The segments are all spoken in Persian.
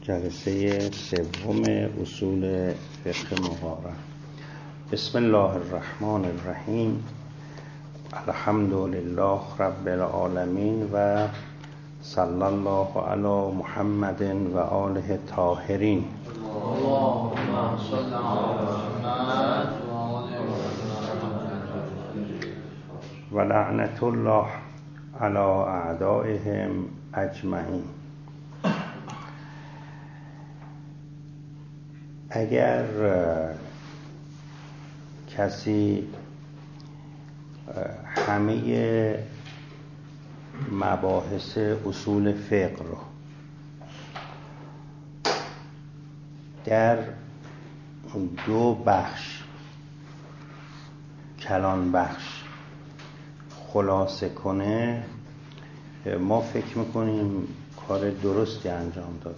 جلسه سوم اصول فقه مقارن. بسم الله الرحمن الرحیم. الحمد لله رب العالمین و صلی الله علی محمد و آله الطاهرین. اللهم صل علی محمد و لعنت الله علی اعدائهم اجمعین. اگر کسی همه مباحث اصول فقه رو در دو بخش کلان بخش خلاصه کنه، ما فکر میکنیم کار درستی انجام داده.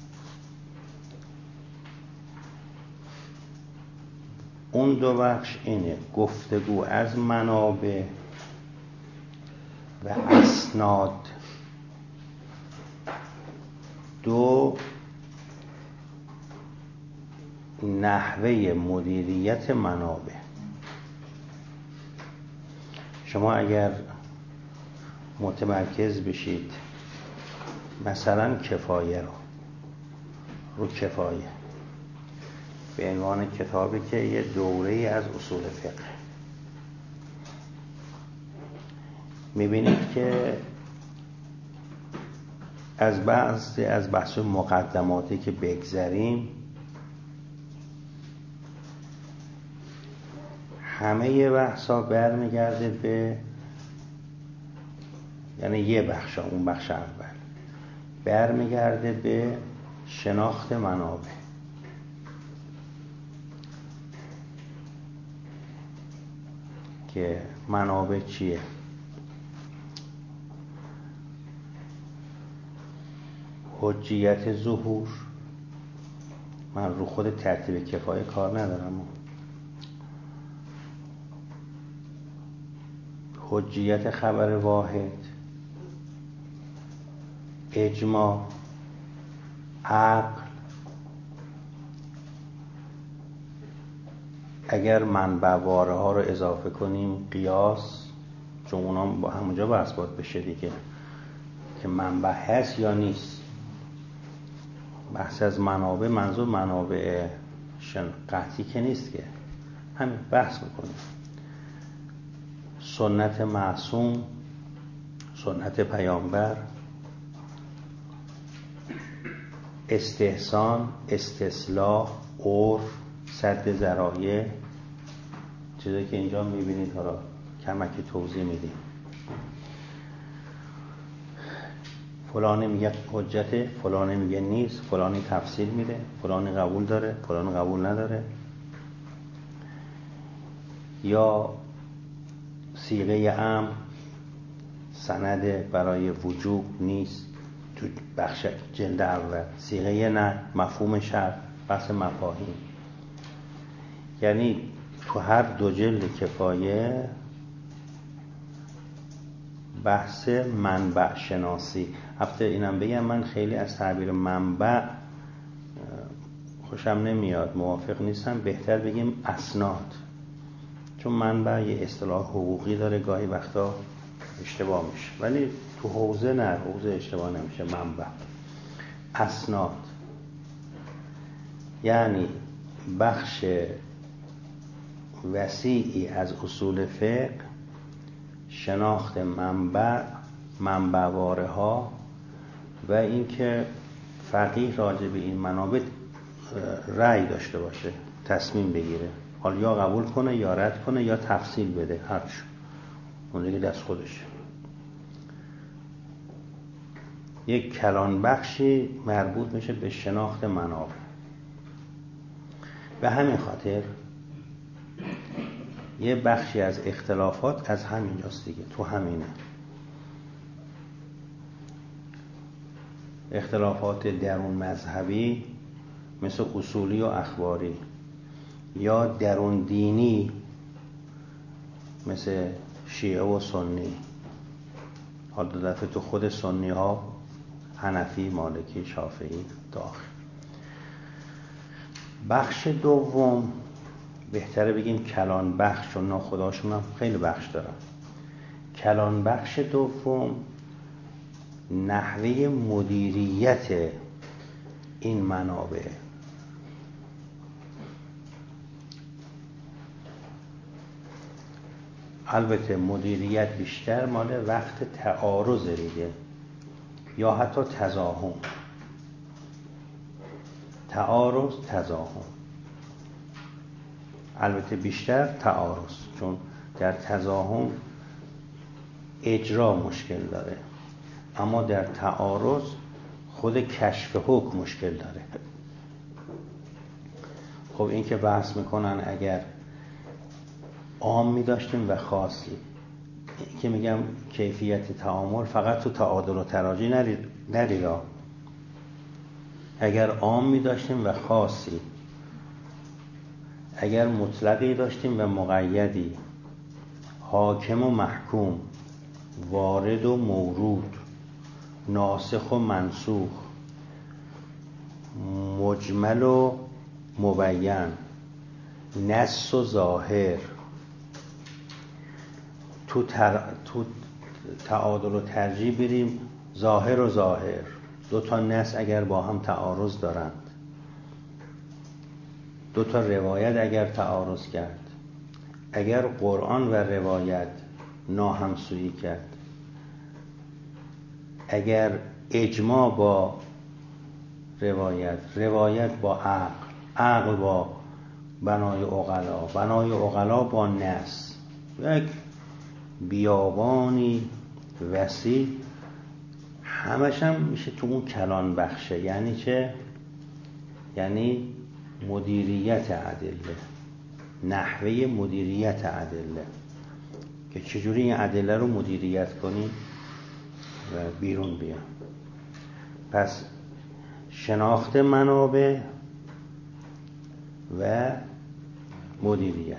اون دو بخش اینه: گفتگو از منابع و اسناد. دو، نحوه مدیریت منابع. شما اگر متمرکز بشید مثلا کفایه رو کفایه به عنوان کتابی که یه دوره‌ای از اصول فقه، میبینید که از بعضی از بحث مقدماتی که بگذریم همه بحثا برمیگرده به، یعنی یه بخشا، اون بخش اول برمیگرده به شناخت منابع. که منابع چیه؟ حجیت ظهور. من رو خود ترتیب کفایه کار ندارم. حجیت خبر واحد، اجماع، عقل. اگر منبع واره ها رو اضافه کنیم قیاس، چون اونا با همونجا بحث باید بشه دیگه که منبع هست یا نیست. بحث از منابع منظور منابع قطعی که نیست، که همین بحث میکنیم. سنت معصوم، سنت پیامبر، استحسان، استصلاح، عرف، سد ذرایع، چیزایی که اینجا میبینید حالا کمکی توضیح میدیم. فلانی میگه حجته، فلانی میگه نیست، فلانی تفصیل میده، فلانی قبول داره، فلانی قبول نداره. یا صیغه امر، سند برای وجوب نیست تو بخش جلد اول. صیغه نه، مفهوم شرط، بحث مفاهیم. یعنی تو هر دو جلد کفایه بحث منبع شناسی. البته اینم بگم من خیلی از تعبیر منبع خوشم نمیاد، موافق نیستم. بهتر بگیم اسناد، چون منبع یه اصطلاح حقوقی داره، گاهی وقتا اشتباه میشه، ولی تو حوزه نه، حوزه اشتباه نمیشه. منبع، اسناد یعنی بخش وسیعی از اصول فقه، شناخت منبع، منبع واره ها، و اینکه فقیه راجع به این منابع رأی داشته باشه، تصمیم بگیره، حالا یا قبول کنه یا رد کنه یا تفصیل بده، هرچی اون دیگه دست خودشه. یک کلان بخشی مربوط میشه به شناخت منابع. به همین خاطر یه بخشی از اختلافات از همینجاست دیگه، تو همینه. اختلافات درون مذهبی مثل اصولی و اخباری، یا درون دینی مثل شیعه و سنی. حالا دفعه تو خود سنی ها حنفی، مالکی، شافعی داخل. بخش دوم بهتره بگیم کلان بخش، چون ناخداشون هم خیلی بخش دارن. کلان بخش دوم نحوه مدیریت این منابع. البته مدیریت بیشتر مال وقت تعارض دیگه، یا حتی تزاحم. تعارض، تزاحم. البته بیشتر تعارض، چون در تزاحم اجرا مشکل داره، اما در تعارض خود کشف حکم مشکل داره. خب این که بحث میکنن اگر عامی داشتیم و خاصی، این که میگم کیفیت تعامل فقط تو تعادل و تراجی نریدا. اگر عامی داشتیم و خاصی، اگر مطلقی داشتیم و مقیدی، حاکم و محکوم، وارد و مورود، ناسخ و منسوخ، مجمل و مبین، نص و ظاهر، تو تعادل و ترجیح بریم ظاهر و ظاهر، دو تا نص اگر با هم تعارض دارند، دو تا روایت اگر تعارض کرد، اگر قرآن و روایت ناهمسویی کرد، اگر اجماع با روایت، روایت با عقل، عقل با بنای عقلا، بنای عقلا با نص، یک بیابانی وسیع، همش هم میشه تو اون کلان بخشه. یعنی چه؟ یعنی مدیریت ادله، نحوه مدیریت ادله، که چجوری این ادله رو مدیریت کنیم و بیرون بیان. پس شناخت منابع و مدیریت.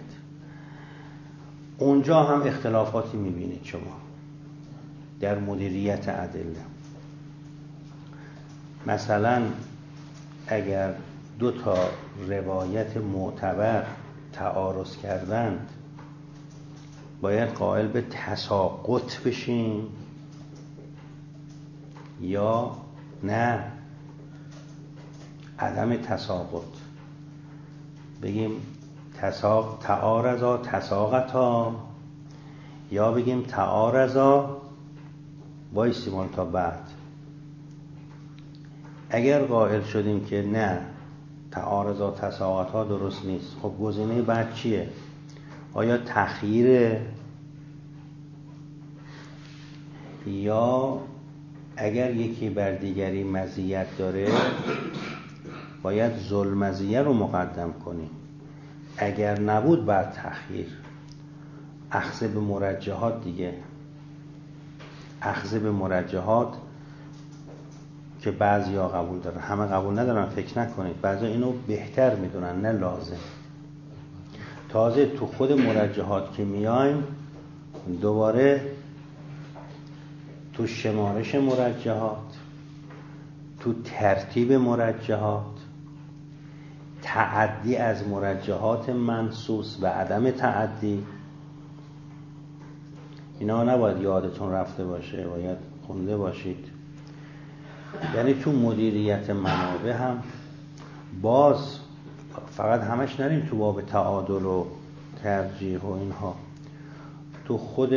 اونجا هم اختلافاتی میبینید شما در مدیریت ادله. مثلا اگر دو تا روایت معتبر تعارض کردند، باید قائل به تساقط بشیم یا نه عدم تساقط؟ بگیم تعارضا تساقطا، یا بگیم تعارضا وایسیمون تا بعد. اگر قائل شدیم که نه تعارضا تساقطا درست نیست، خب گزینه بعد چیه؟ آیا تخییره، یا اگر یکی بر دیگری مزیت داره باید ذوالمزیه رو مقدم کنیم، اگر نبود بعد تخییر. اخذ به مرجحات دیگه، اخذ به مرجحات که بعضیا قبول دارن، همه قبول ندارن، فکر نکنید. بعضیا اینو بهتر میدونن، نه لازم. تازه تو خود مرجحات که میایم دوباره تو شمارش مرجحات، تو ترتیب مرجحات، تعدی از مرجحات منصوص و عدم تعدی، اینا نباید یادتون رفته باشه، باید خونده باشید. یعنی تو مدیریت منابع هم باز فقط همش نریم تو باب تعادل و ترجیح و اینها، تو خود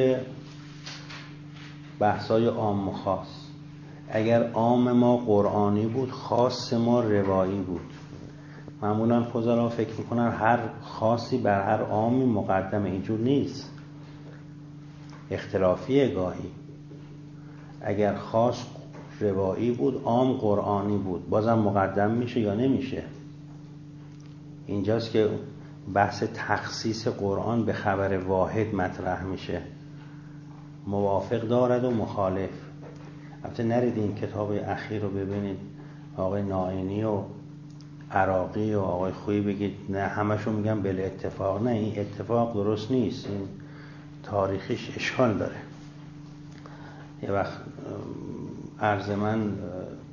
بحثای عام و خاص، اگر عام ما قرآنی بود، خاص ما روایی بود. معمولا فضلا فکر میکنن هر خاصی بر هر عامی مقدمه، اینجور نیست، اختلافیه گاهی. اگر خاص روایی بود، عام قرآنی بود، بازم مقدم میشه یا نمیشه؟ اینجاست که بحث تخصیص قرآن به خبر واحد مطرح میشه، موافق دارد و مخالف. البته نرید این کتاب اخیر رو ببینید، آقای نائینی و عراقی و آقای خویی بگید نه همشون میگن بل اتفاق. نه، این اتفاق درست نیست، این تاریخیش اشکال داره. یه وقت عرض من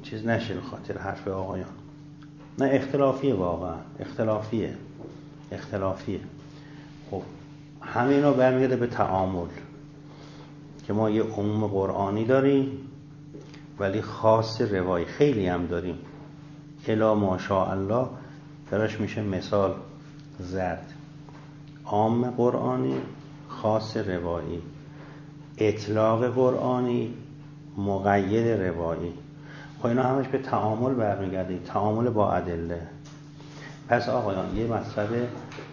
چیز نشه به خاطر حرف آقایان. نه اختلافیه، واقعا اختلافیه. خب همه اینا برمیگرده به تعامل که ما یه عموم قرآنی داریم ولی خاص روایی خیلی هم داریم. الا ماشاءالله درش میشه مثال زد. عام قرآنی، خاص روایی، اطلاق قرآنی، مقید روایی. خب اینا همش به تعامل برمیگرده، تعامل با ادله. پس آقایان یه مطلب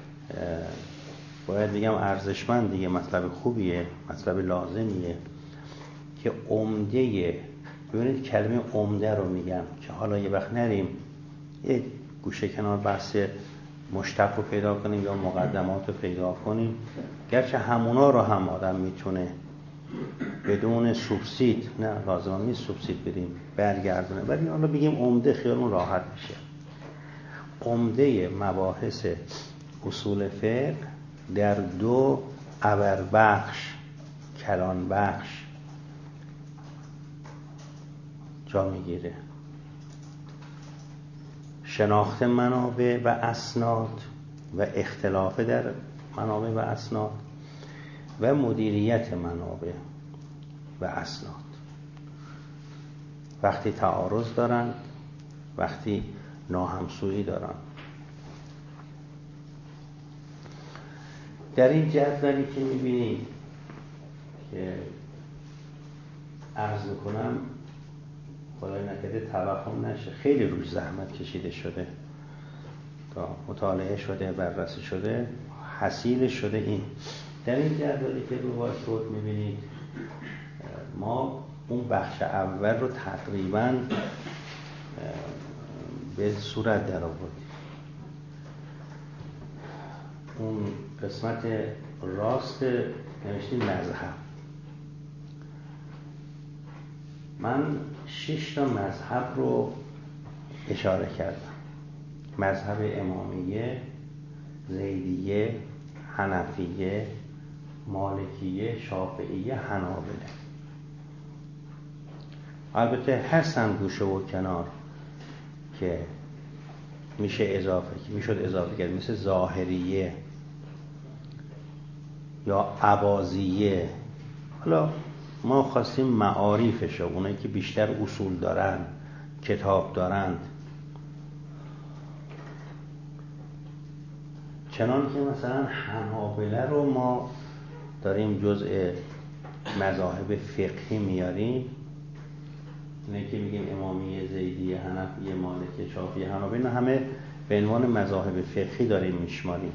باید بگم ارزشمند دیگه، مطلب خوبیه، مطلب لازمیه که عمده. ببینید کلمه عمده رو میگم که حالا یه وقت نریم یه گوشه کنار بحث مشتق رو پیدا کنیم یا مقدمات رو پیدا کنیم، گرچه همونا رو هم آدم میتونه بدون سوبسید، نه لازم نیست سوبسید بدیم برگردونه، ولی حالا بگیم عمده خیالمون راحت میشه. عمده مباحث اصول فقه در دو ابربخش، کلان بخش جا میگیره: شناخت منابع و اسناد و اختلاف در منابع و اسناد و مدیریت منابع و اسناد. وقتی تعارض دارن، وقتی ناهمسویی دارن. در این جدولی که میبینید که عرض میکنم، خدای نکرده توهم نشه، خیلی روش زحمت کشیده شده تا مطالعه شده، بررسی شده، حاصل شده. این در این جدولی که رو واسط میبینید ما اون بخش اول رو تقریباً به صورت در آوردیم. اون قسمت راست نوشتیم مذهب. من 6 تا مذهب رو اشاره کردم: مذهب امامیه، زیدیه، حنفیه، مالکیه، شافعیه، حنابله. البته هستن گوشه و کنار که میشد اضافه کرد، مثل ظاهریه یا اباضیه. حالا ما خواستیم معارفشو، اونایی که بیشتر اصول دارن، کتاب دارند. چنان که مثلا حنابله رو ما داریم جزء مذاهب فقهی میاریم، اینه که میگیم امامیه، زیدیه، حنفیه، مالکیه، شافعیه، حنابله، اینا همه به عنوان مذاهب فقهی داریم میشماریم.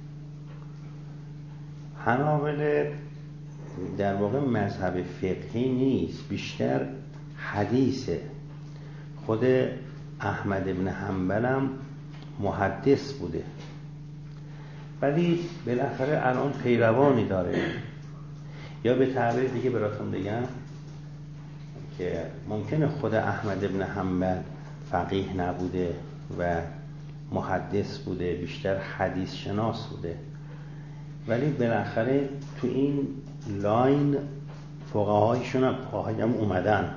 حنابله در واقع مذهب فقهی نیست، بیشتر حدیثه. خود احمد ابن حنبل هم محدث بوده، ولی بالاخره الان پیروانی داره. یا به تعبیر دیگه براتون بگم که ممکنه خود احمد ابن حنبل فقیه نبوده و محدث بوده، بیشتر حدیث شناس بوده، ولی بالاخره تو این لاین فقهایشون هم اومدن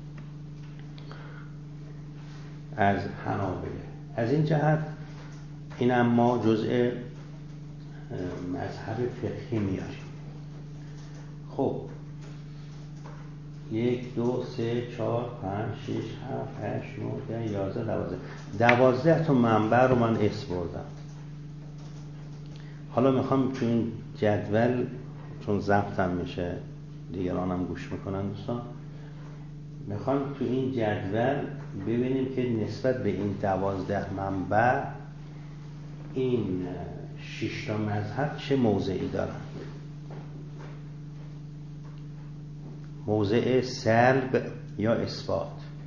از حنابله. از این جهت این هم ما جزء مذهب فقهی میاریم. خب 1 2 3 4 5 6 7 8 9 10 11 12 تا منبع رو من اسم بردم. حالا میخوام تو این جدول، چون ضبطم میشه دیگران هم گوش میکنن دوستان، میخوام تو این جدول ببینیم که نسبت به این 12 منبع این 6 تا مذهب چه موضعی دارن. موضع سلب یا اثبات.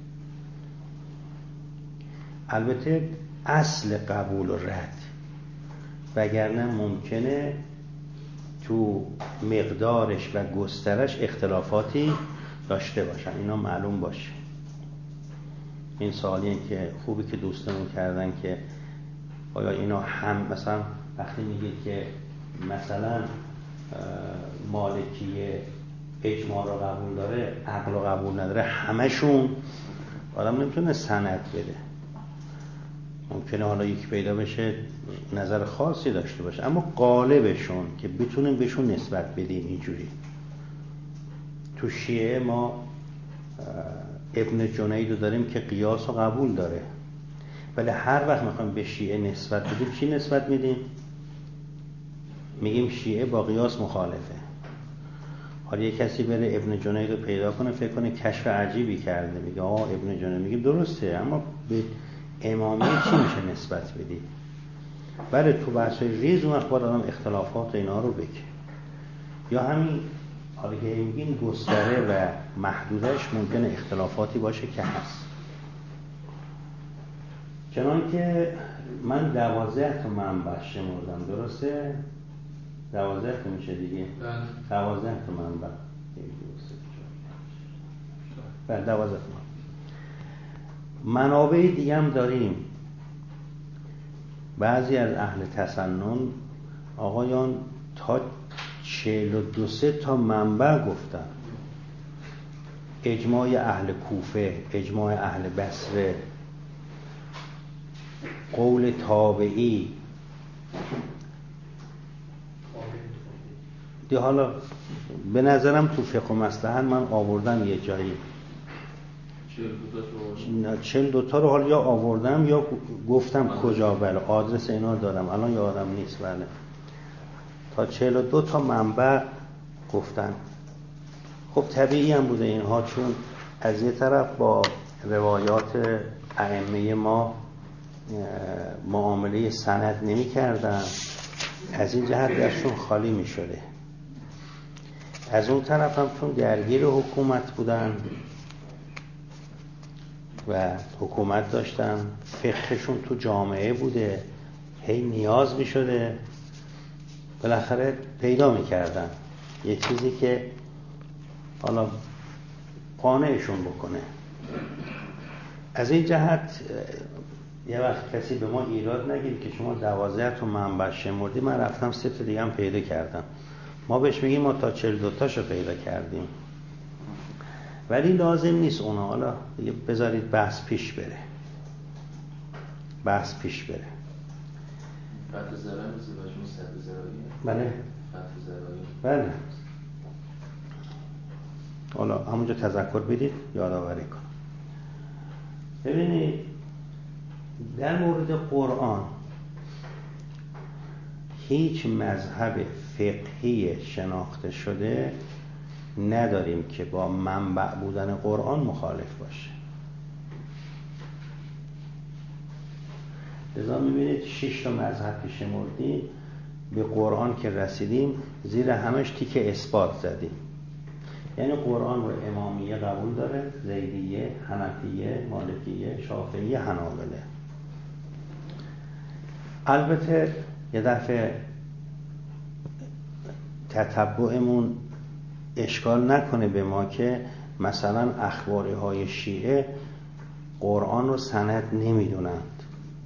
البته اصل قبول و رد، وگرنه ممکنه تو مقدارش و گسترش اختلافاتی داشته باشن، اینا معلوم باشه. این سوالیه که خوبی که دوستانم کردن که آیا اینا هم مثلا وقتی میگید که مثلا مالکیه اجماع رو قبول داره، عقل رو قبول نداره، همشون آدم نمیتونه سند بده. ممکنه حالا یک پیدا بشه نظر خاصی داشته باشه، اما قالبشون که بتونیم بهشون نسبت بدیم اینجوری. تو شیعه ما ابن جنید رو داریم که قیاس و قبول داره، ولی هر وقت میخوایم به شیعه نسبت بدیم چی نسبت میدیم؟ میگیم شیعه با قیاس مخالفه. حالا یک کسی بره ابن جنید رو پیدا کنه فکر کنه کشف عجیبی کرده، میگه ابن جنید، میگه درسته، اما به امامیه چی میشه نسبت بدی؟ بله تو بحث‌های ریز اون وقت باید آدم اختلافات اینا رو بگه. یا همین حالا که میگیم گستره و محدودش ممکنه اختلافاتی باشه که هست. چنان که من 12 تا منبع شمردم، درسته؟ 12 تا میشه دیگه؟ 12 تا منبع. بله 12 تا منابع دیگه هم داریم. بعضی از اهل تسنن آقایان تا 42 تا منبع گفتن. اجماع اهل کوفه، اجماع اهل بصره، قول تابعی. دی حالا به نظرم تو فقه و مصلحت من آوردم یه جایی 42 تا رو حالا یا آوردم یا گفتم کجا. بله آدرس اینا دارم الان یادم نیست. بله تا 42 تا منبع گفتن. خب طبیعی هم بوده اینها، چون از یه طرف با روایات ائمه ما معامله سند نمی کردن، از این جهت دستشون خالی می شده. از اون طرف هم چون درگیر حکومت بودن و حکومت داشتن، فقهشون تو جامعه بوده، هی نیاز می شده، بالاخره پیدا می کردن یه چیزی که حالا قانعشون بکنه. از این جهت یه وقت کسی به ما ایراد نگیره که شما 12 تا منبع شمردی، من رفتم 3 تا دیگه هم پیدا کردم. ما بهش میگیم ما تا 42 تاشو پیدا کردیم، ولی لازم نیست اونا. حالا دیگه بذارید بحث پیش بره. فتح زرایی مثل مجموع صد زرایی. بله فتح زرایی. بله. حالا همونجا تذکر بدید یادآوری کن. ببینید در مورد قرآن هیچ مذهب فقهی شناخته شده نداریم که با منبع بودن قرآن مخالف باشه. لذا میبینید 6 تا مذهب که شمردیم به قرآن که رسیدیم زیر همش تیک اثبات زدیم. یعنی قرآن رو امامیه قبول داره، زیدیه، حنفیه، مالکیه، شافعیه، حنابله. البته یه دفعه تتبعمون اشکال نکنه به ما که مثلا اخباری های شیعه قرآن رو سند نمیدونند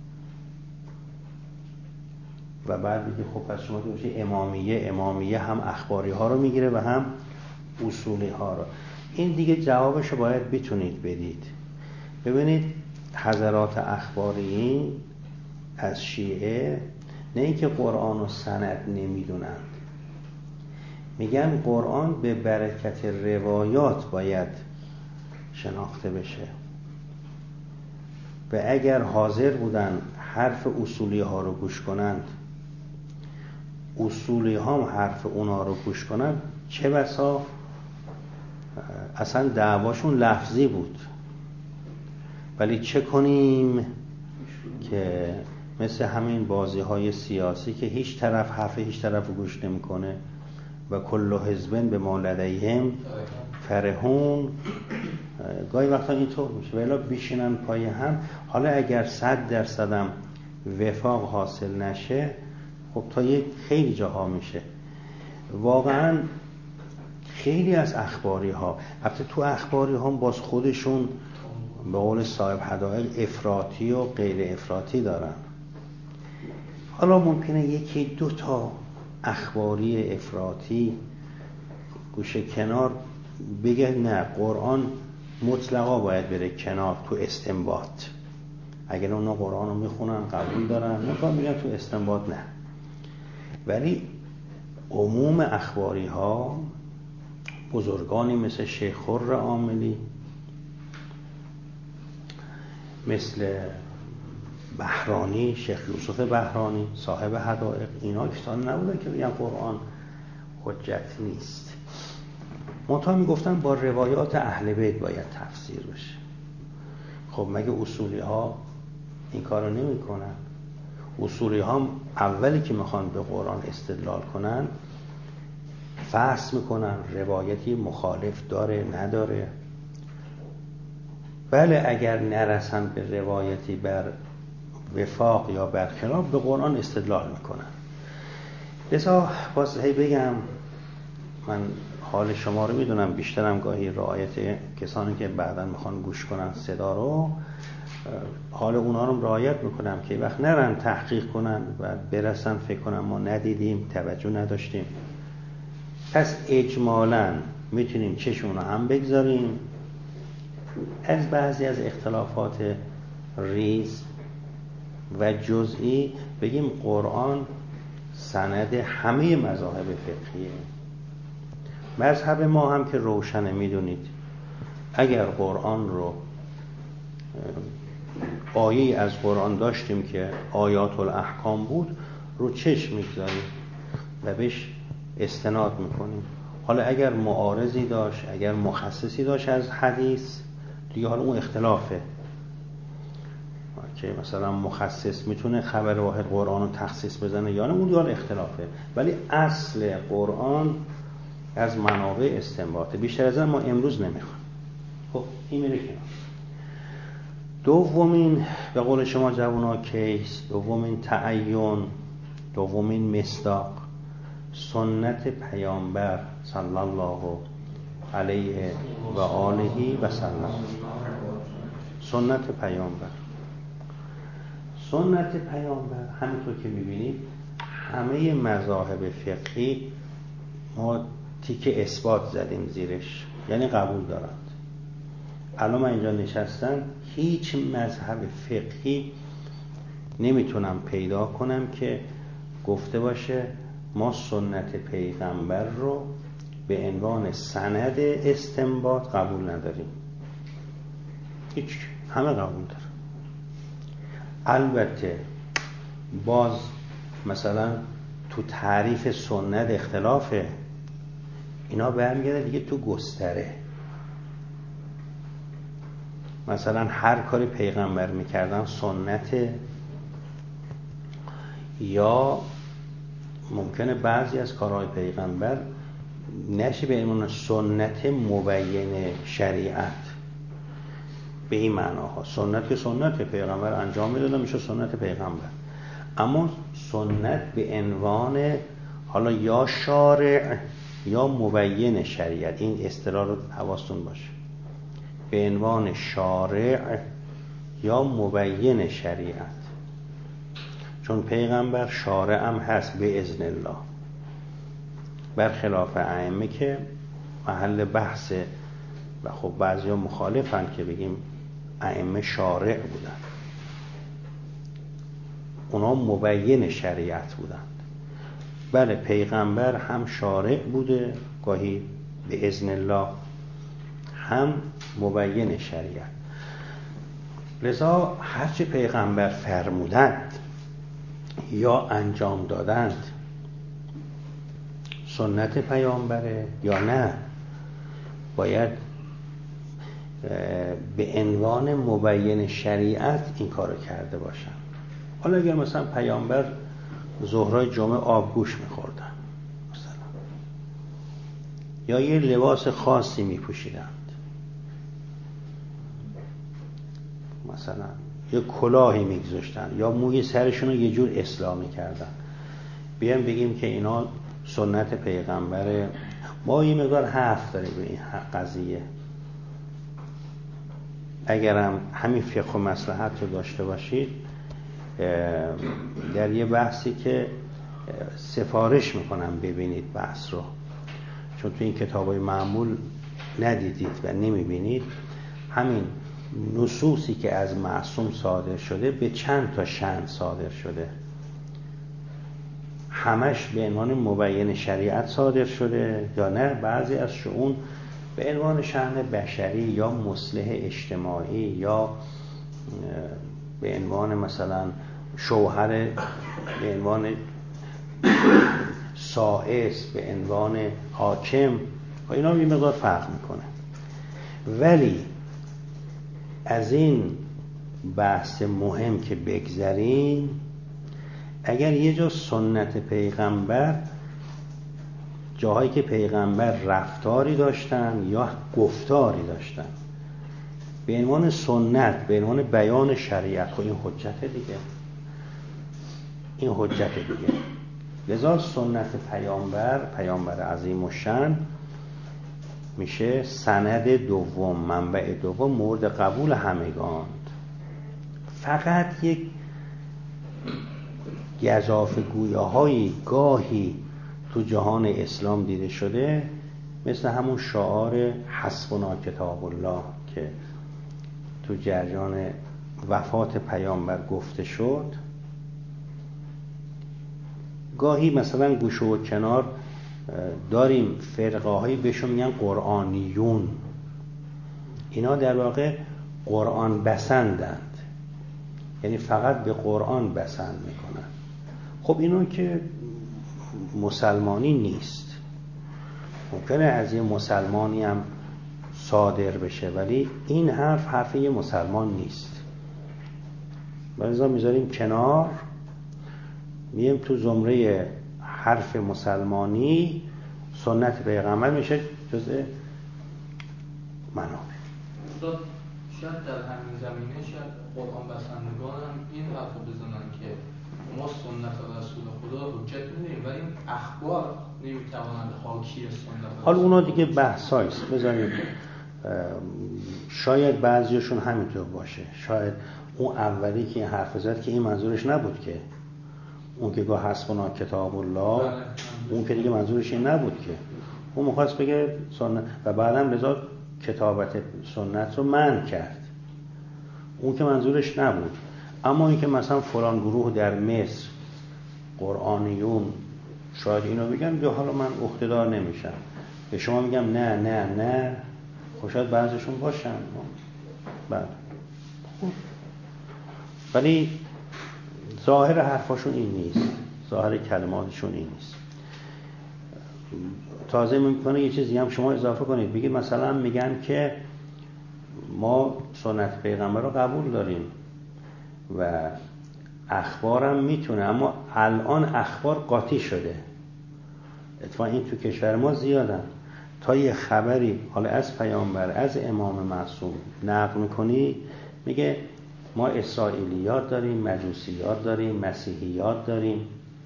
و بعد بگی خب پس شما که امامیه هم اخباری ها رو میگیره و هم اصولی ها رو. این دیگه جوابش رو باید بتونید بدید. ببینید حضرات اخباریین از شیعه نه اینکه قرآن رو سند نمیدونند، میگن قرآن به برکت روایات باید شناخته بشه و اگر حاضر بودن حرف اصولی ها رو گوش کنند، اصولی ها هم حرف اونا رو گوش کنند، چه بسا اصلا دعواشون لفظی بود، ولی چه کنیم که مثل همین بازی های سیاسی که هیچ طرف حرف هیچ طرف رو گوش نمیکنه و کل حزب بما لدیهم فرحون، گاهی وقتا اینطور میشه ولی بشینن پای هم. حالا اگر 100% هم وفاق حاصل نشه، خب تا یک خیلی جاها میشه. واقعا خیلی از اخباری ها، البته تو اخباری ها باز خودشون به قول صاحب حدائق افراطی و غیر افراطی دارن. حالا ممکنه یکی 2 تا اخباری افراطی گوشه کنار بگه نه قرآن مطلقا باید بره کنار تو استنباط. اگر اونا قرآن رو میخونن قبول دارن، مطلقا میگن تو استنباط نه. ولی عموم اخباری ها، بزرگانی مثل شیخ خر عاملی، مثل بهرانی، شیخ یوسف بهرانی صاحب حدائق، اینا کسانی نبودن که بگن قرآن حجت نیست. منتها میگفتن با روایات اهل بیت باید تفسیر بشه. خب مگه اصولی ها این کارو نمی کنن؟ اصولی ها اولی که میخوان به قرآن استدلال کنن فحص میکنن روایتی مخالف داره نداره. بله اگر نرسن به روایتی بر وفاق یا برخلاف، به قرآن استدلال میکنن. لذا باز بگم من حال شما رو میدونم، بیشترم گاهی رعایت کسانی که بعداً میخوان گوش کنن صدا رو، حال اونا رو رعایت میکنم که وقت نرن تحقیق کنن و برسن فکر کنن ما ندیدیم، توجه نداشتیم. پس اجمالاً میتونیم چشمون رو هم بگذاریم از بعضی از اختلافات ریز و جزئی، بگیم قرآن سند همه مذاهب فقهیه. مذهب ما هم که روشنه، میدونید اگر قرآن رو آیه از قرآن داشتیم که آیات الاحکام بود، رو چشم میگذاریم و بهش استناد میکنیم. حالا اگر معارضی داشت، اگر مخصصی داشت از حدیث، دیگه حالا اون اختلافه که مثلا مخصص میتونه خبر واحد قرآن رو تخصیص بزنه یا نه، اون دیگه اختلافه. ولی اصل قرآن از منابع استنباطه. بیشتر از این ما امروز نمیخوایم. خب این میره کنار. دومین به قول شما جوونا کیس، دومین تعین، دومین مصداق سنت پیامبر صلی الله علیه و آله و سلم. سنت پیامبر، سنت پیامبر همونطور که میبینید همه مذاهب فقهی ما تیکه اثبات زدیم زیرش، یعنی قبول دارند. الان من اینجا نشستم، هیچ مذهب فقهی نمیتونم پیدا کنم که گفته باشه ما سنت پیغمبر رو به عنوان سند استنباط قبول نداریم. هیچ، همه قبول دارن. البته باز مثلا تو تعریف سنت اختلافه، اینا برمیگرده دیگه تو گستره. مثلا هر کاری پیغمبر میکردن سنته، یا ممکنه بعضی از کارهای پیغمبر نشه به عنوان سنت مبین شریعت. به این معناها سنت که سنت پیغمبر انجام میداده میشه سنت پیغمبر، اما سنت به عنوان حالا یا شارع یا مبین شریعت، این اصطلاح رو حواستون باشه، به عنوان شارع یا مبین شریعت. چون پیغمبر شارع هم هست به اذن الله، برخلاف ائمه که محل بحثه و خب بعضیا مخالفن که بگیم ائمه شارع بودن، اونا مبین شریعت بودن. بله پیغمبر هم شارع بوده گاهی به اذن الله، هم مبین شریعت. لذا هرچه پیغمبر فرمودند یا انجام دادند سنت پیامبره یا نه، باید به عنوان مبین شریعت این کارو کرده باشن. حالا اگر مثلا پیامبر ظهرای جمعه آبگوش میخوردن مثلا، یا یه لباس خاصی میپوشیدند، مثلا یه کلاهی میگذاشتن، یا موی سرشون رو یه جور اصلاح میکردن، بیایم بگیم که اینا سنت پیغمبره، ما یه مقدار حرف داریم به این قضیه. اگرم همین فقه و مصلحت رو داشته باشید، در یه بحثی که سفارش میکنم ببینید بحث رو، چون تو این کتابای معمول ندیدید و نمیبینید، همین نصوصی که از معصوم صادر شده به چند تا شأن صادر شده. همش به عنوان مبین شریعت صادر شده یا نه بعضی از شؤون به عنوان شأن بشری یا مصلح اجتماعی یا به عنوان مثلا شوهر، به عنوان سائس، به عنوان حاکم و اینا یه مقدار فرق میکنه. ولی از این بحث مهم که بگذریم، اگر یه جا سنت پیغمبر، جاهایی که پیغمبر رفتاری داشتن یا گفتاری داشتن به عنوان سنت، به عنوان بیان شریعت، خب این حجت دیگه، این حجت دیگه. لذا سنت پیامبر عظیم الشأن میشه سند دوم، منبع دوم، مورد قبول همگاند. فقط یک گزافه گویاهایی گاهی تو جهان اسلام دیده شده، مثل همون شعار حسبنا کتاب الله که تو جریان وفات پیامبر گفته شد. گاهی مثلا گوشه و کنار داریم فرقه هایی بهشون میگن قرآنیون، اینا در واقع قرآن بسندند، یعنی فقط به قرآن بسند میکنن. خب اینو که مسلمانی نیست، ممکنه از یه مسلمانی هم صادر بشه، ولی این حرف یه مسلمان نیست. بعضا میذاریم کنار، میگیم تو زمره حرف مسلمانی سنت پیغمبر میشه جزء منابع. شاید در همین زمینه شاید قرآن بسندگان هم این حرف رو بزنن که ما سنت رسول خدا حجت میدونیم ولی این اخبار نمیتوانند حاکی سنت. حالا اونا دیگه بحثایست، بذارید شاید بعضیشون همینطور باشه. شاید اون اولی که این حرف زد که این منظورش نبود، که اون که گاه حسبنا کتاب الله، اون که دیگه منظورش این نبود، که اون می‌خواست بگه سنت و بعدم لذا کتابت سنت رو منع کرد، اون که منظورش نبود. اما این که مثلا فلان گروه در مصر قرآنیون شاید اینو بگن، یا حالا من عهده‌دار نمیشم، به شما میگم نه نه نه، خب شاید بعضیشون باشن بعد، ولی ظاهر حرفاشون این نیست، ظاهر کلماتشون این نیست. تازه میکنه یه چیزی هم شما اضافه کنید، بگید مثلا میگن که ما سنت پیغمبر رو قبول داریم و اخبارم میتونه، اما الان اخبار قاطی شده. اتفاقا این تو کشور ما زیادن، تا یه خبری حالا از پیامبر، از امام معصوم نقل میکنی، میگه ما اسرائیلیات داریم، مجوسیات داریم، مسیحیات داریم.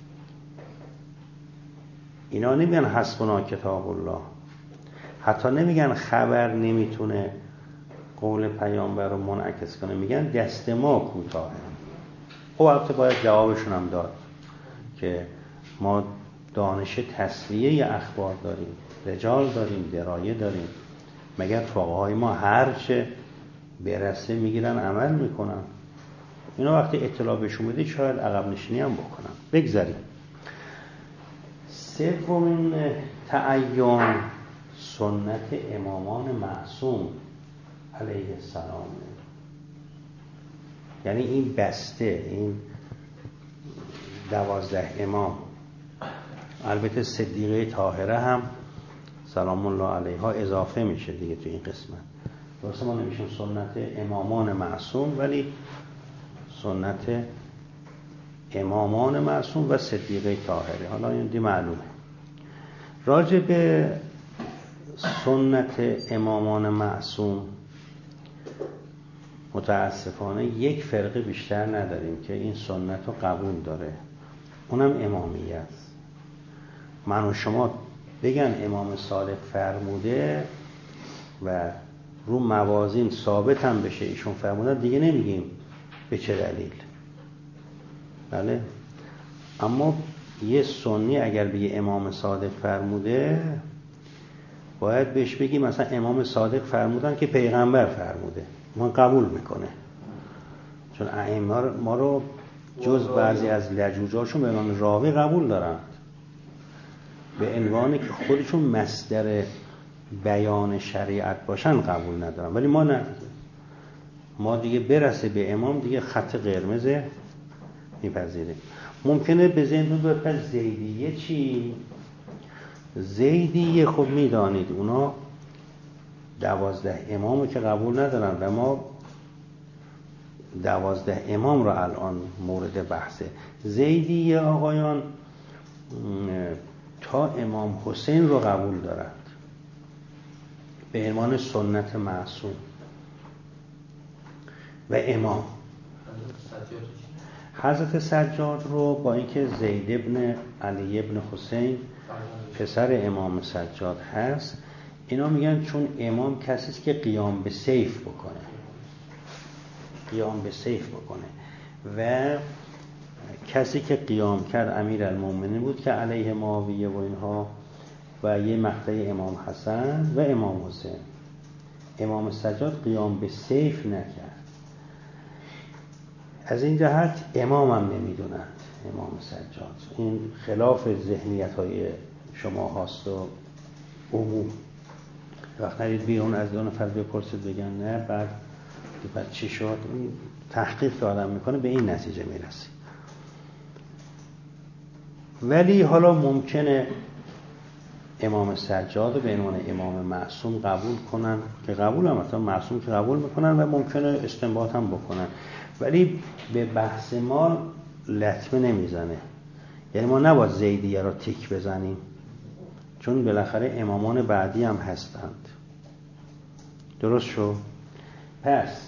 اینا نمیگن حسبنا کتاب الله، حتی نمیگن خبر نمیتونه قول پیامبر رو منعکس کنه، میگن دست ما کوتاهه. خب البته باید جوابشون هم داد که ما دانش تصفیه اخبار داریم، رجال داریم، درایه داریم، مگر فقهای ما هرچه برسه میگیرن عمل میکنن. اینا وقتی اطلاع بهشون بده شاید عقب نشینی هم بکنن. بگذاریم. سومین تعین سنت امامان معصوم علیه السلام، یعنی این بسته، این 12 امام، البته صدیقه طاهره هم سلام الله علیها اضافه میشه دیگه تو این قسمت. درسته ما نمیشیم سنت امامان معصوم، ولی سنت امامان معصوم و صدیقه طاهره. حالا این دی معلومه. راجع به سنت امامان معصوم متاسفانه یک فرقه بیشتر نداریم که این سنت رو قبول داره، اونم امامیت. من و شما بگن امام صادق فرموده و رو موازین ثابت هم بشه ایشون فرموده، دیگه نمیگیم به چه دلیل. بله، اما یه سنی اگر بگه امام صادق فرموده، باید بهش بگی مثلا امام صادق فرمودن که پیغمبر فرموده، ما قبول میکنه. چون ائمه ما رو جز بعضی از لجوجاشون به عنوان راوی قبول دارن، به عنوانی که خودشون مصدر بیان شریعت باشن قبول ندارن. ولی ما نه، ما دیگه برسه به امام دیگه خط قرمز میپذیریم. ممکنه به ذهنتون بیاد زیدیه چی؟ زیدیه خب میدانید اونا 12 امامو که قبول ندارن و ما 12 امام رو الان مورد بحثه. زیدیه آقایان تا امام حسین رو قبول دارند به عنوان سنت معصوم و امام. حضرت سجاد رو با اینکه زید ابن علی ابن حسین پسر امام سجاد هست، اینا میگن چون امام کسی است که قیام به سیف بکنه، قیام به سیف بکنه و کسی که قیام کرد امیرالمومنین بود که علیه معاویه و اینها و یه مقطع امام حسن و امام حسین. امام سجاد قیام به سیف نکرد. از این جهت امام هم نمیدونند امام سجاد. این خلاف ذهنیت های شما هاست و عموم. وقت نرید بیرون از 2 نفر بپرسید بگن نه بعد چی شد. این تحقیق که آدم میکنه به این نتیجه میرسی. ولی حالا ممکنه امام سجاد رو به عنوان امام معصوم قبول کنن که قبول هم مثلا معصوم که قبول میکنن و ممکنه استنباط هم بکنن، ولی به بحث ما لطمه نمیزنه. یعنی ما نباید زیدیه رو تیک بزنیم چون بالاخره امامان بعدی هم هستند. درست شو؟ پس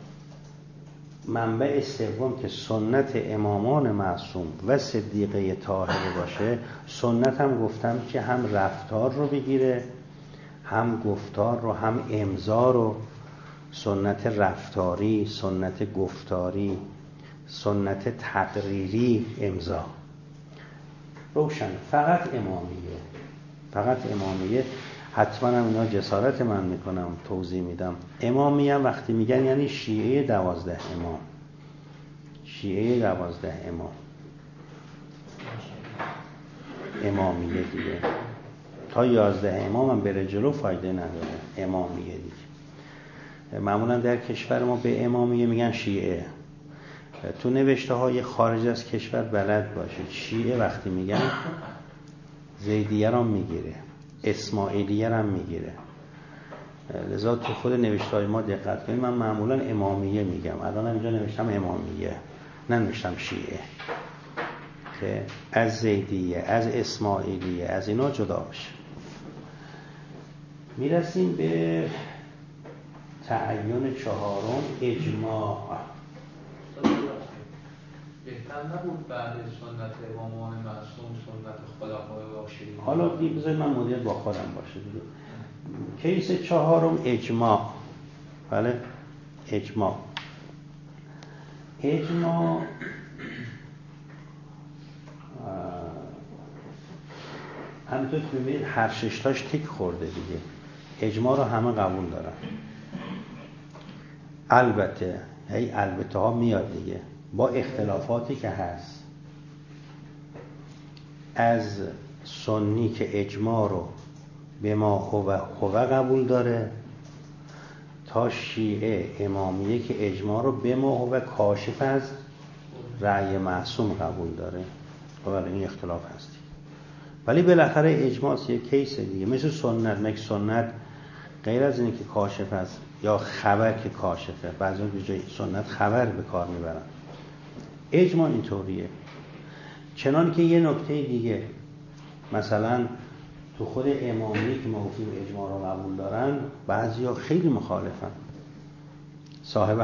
منبع سوم که سنت امامان معصوم و صدیقه طاهره باشه، سنت هم گفتم که هم رفتار رو بگیره هم گفتار رو هم امضا رو. سنت رفتاری، سنت گفتاری، سنت تقریری، امضا. روشن. فقط امامیه، فقط امامیه. حتما هم اینا جسارت من میکنم توضیح میدم. امامیه وقتی میگن یعنی شیعه 12 امام، شیعه 12 امام امامیه دیگه. تا 11 امام هم بره جلو فایده نداره. امامیه دیگه. معمولا در کشور ما به امامیه میگن شیعه. تو نوشته های خارج از کشور بلد باشید شیعه وقتی میگن زیدیه را میگیره، اسماعیلیه را میگیره. لذا تو خود نوشته های ما دقت کنید. من معمولا امامیه میگم. الان اینجا نوشتم امامیه، ننوشتم شیعه که از زیدیه از اسماعیلیه از اینا جدا بشه. میرسیم به تعیین 4م اجماع. بهتر نبود بعد سنت امامان معصوم سنت خلفای راشدین؟ حالا بذارید من مدیر با خودم باشه دیگه. کیس 4م اجماع. بله اجماع. اجماع همینطور که ببینید هر 6 تاش تیک خورده دیگه. اجماع رو همه قبول دارن. البته البته ها میاد دیگه با اختلافاتی که هست. از سنی که اجماع رو به ما هو قبول داره تا شیعه امامیه که اجماع رو به ما هو کاشف از رأی معصوم قبول داره. ولی این اختلاف هستی. ولی بالاخره اجماع یک کیس دیگه. مثل سنت، مگه سنت غیر از اینه که کاشف است یا خبر که کاشفه؟ بعضی به جای سنت خبر به کار میبرن. اجماع اینطوریه. چنان که یه نکته دیگه مثلا تو خود امامی که ما گفتیم اجماع رو قبول دارن، بعضیا خیلی مخالفن. صاحب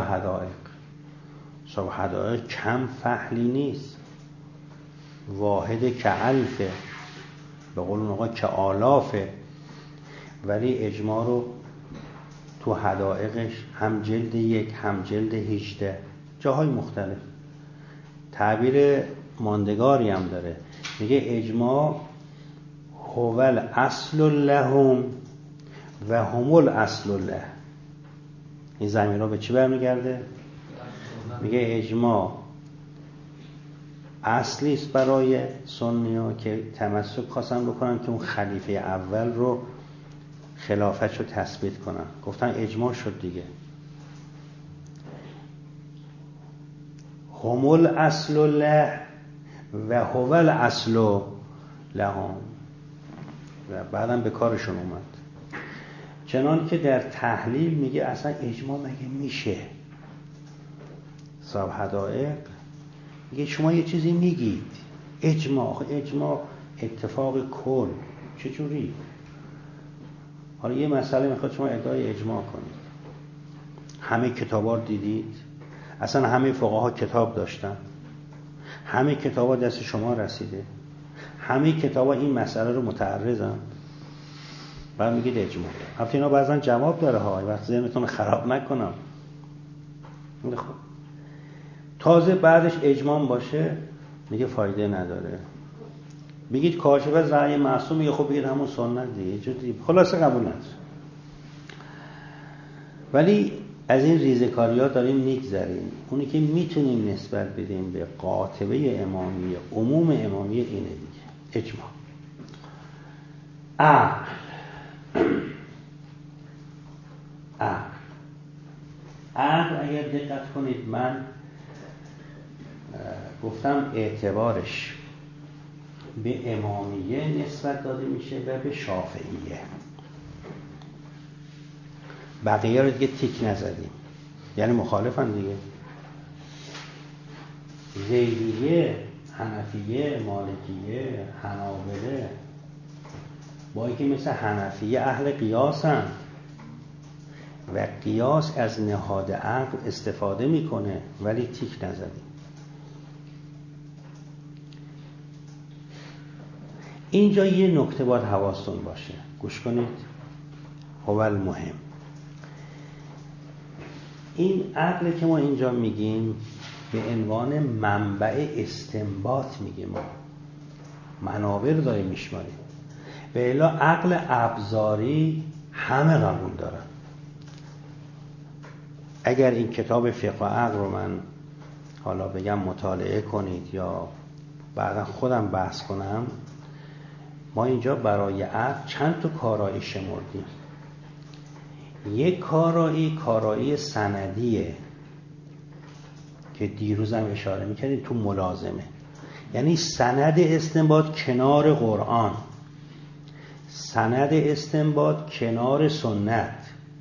حدائق کم فحلی نیست، واحد که الفه، به قول اون آقا که آلافه. ولی اجماع رو تو حدائقش هم جلد 1 هم جلد 18 جاهای مختلف تعبیر ماندگاری هم داره. میگه اجماع هو الاصل لهم و هم الاصل له. این ضمیرها به چی برمیگرده؟ میگه اجماع اصلی است برای سنی‌ها که تمسک خواستن بکنن که اون خلیفه اول رو خلافتش رو تثبیت کنن. گفتن اجماع شد دیگه. هم الاصل له و هو الاصل لهم. و بعدم به کارشون اومد. چنان که در تحلیل میگه اصلا اجماع مگه میشه؟ صاحب حدائق میگه شما یه چیزی میگید اجماع اتفاق کل چجوری؟ حالا یه مسئله میخواد شما ادعای اجماع کنید. همه کتابا رو دیدید؟ اصلا همه فقها کتاب داشتن؟ همه کتابا دست شما رسیده؟ همه کتابا این مسئله رو متعرضن؟ بعد میگید اجماع. البته اینا بعضا جواب داره ها، وقت ذهنتون خراب نکنم. خب تازه بعدش اجماع باشه میگه فایده نداره. بگید کاشف از رأی معصوم، میگه خب بگید همون سنت دیگه. خلاصه قبول نداره. ولی از این ریزکاری‌ها داریم میگذریم. اونی که میتونیم نسبت بدیم به قاطبه امامیه، عموم امامیه اینه دیگه، اجماع. عقل اگر دقت کنید، من گفتم اعتبارش به امامیه نسبت داده میشه و به شافعیه. بقیه رو دیگه تیک نزدیم، یعنی مخالفن دیگه. زیدیه، حنفیه، مالکیه، حنابله با اینکه مثل حنفیه اهل قیاسن و قیاس از نهاد عقل استفاده میکنه، ولی تیک نزدیم. اینجا یه نکته باید حواستون باشه، گوش کنید. هو المهم، این عقل که ما اینجا میگیم به عنوان منبع استنباط میگیم، ما منابع رو داریم میشماریم. به الا عقل ابزاری همه قبول دارن. اگر این کتاب فقه عقل رو من حالا بگم مطالعه کنید یا بعدا خودم بحث کنم، ما اینجا برای عقل چند تا کارایی شمردیم. یک کارایی سندیه که دیروزم اشاره میکردیم تو ملازمه، یعنی سند استنباط کنار قرآن، سند استنباط کنار سنت.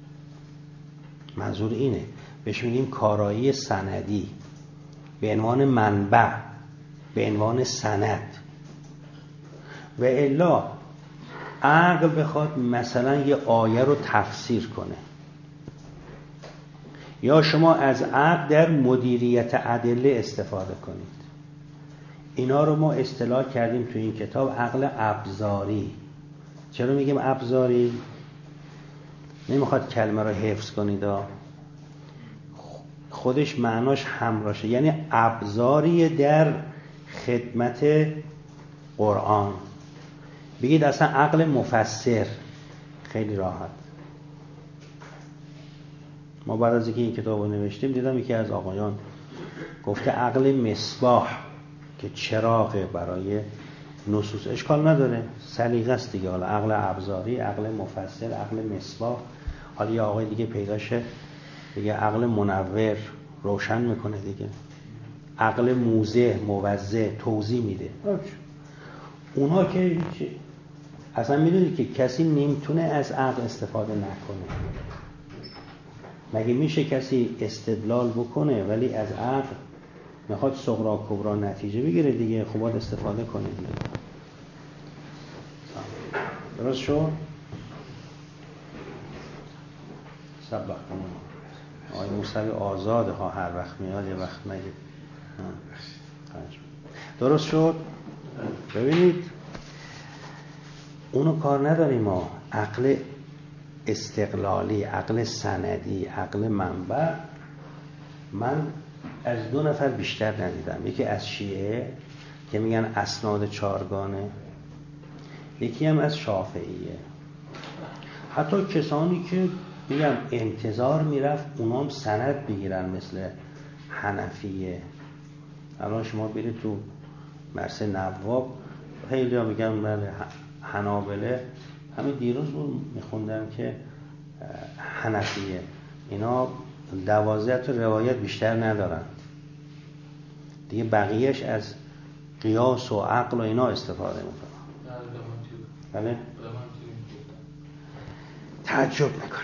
منظور اینه، بهش میگیم کارایی سندی، به عنوان منبع، به عنوان سند. و الا عقل بخواد مثلا یه آیه رو تفسیر کنه، یا شما از عقل در مدیریت ادله استفاده کنید. اینا رو ما اصطلاح کردیم تو این کتاب عقل ابزاری. چرا میگیم ابزاری؟ نمیخواد کلمه رو حفظ کنید، خودش معناش همراشه، یعنی ابزاری در خدمت قرآن. بگید اصلا عقل مفسر، خیلی راحت. ما بعد از اینکه این کتاب رو نوشتیم دیدم یکی از آقایان گفته عقل مصباح که چراغ برای نصوص. اشکال نداره، سلیقه است دیگه. حالا عقل ابزاری، عقل مفسر، عقل مصباح. حالا یه آقای دیگه پیداشه دیگه عقل منور، روشن میکنه دیگه. عقل موزه، موزه، توضیح میده. اونا که اصلا میدونی که کسی نمیتونه از عقل استفاده نکنه. مگه میشه کسی استدلال بکنه ولی از عقل میخواد صغرا کبرا نتیجه بگیره دیگه؟ خب باید استفاده کنه دیگه. درست شد؟ سبق آقای موسوی آزاده ها، هر وقت میاد یه وقت مگه درست شد؟ ببینید اونو کار نداریم ما. عقل استقلالی، عقل سندی، عقل منبع، من از 2 نفر بیشتر ندیدم. یکی از شیعه که میگن اسناد 4گانه، یکی هم از شافعیه. حتی کسانی که میگم انتظار میرفت اونام سند بگیرن مثل حنفیه. الان شما برید تو مرسه نواب، خیلی ها میگن بله حنابله، همین دیروز بود میخوندم که حنفیه اینا 12 تا روایت بیشتر ندارن دیگه، بقیهش از قیاس و عقل و اینا استفاده میکنن. بله تعجب میکنم.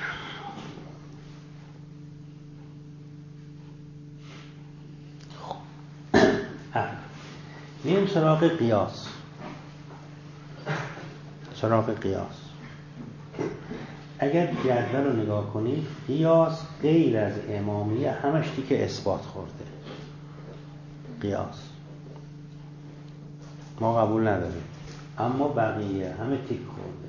میریم سراغ قیاس. اگر جدول رو نگاه کنید، قیاس غیر از امامیه همش تیک اثبات خورده. قیاس ما قبول نداریم، اما بقیه همه تیک خورده.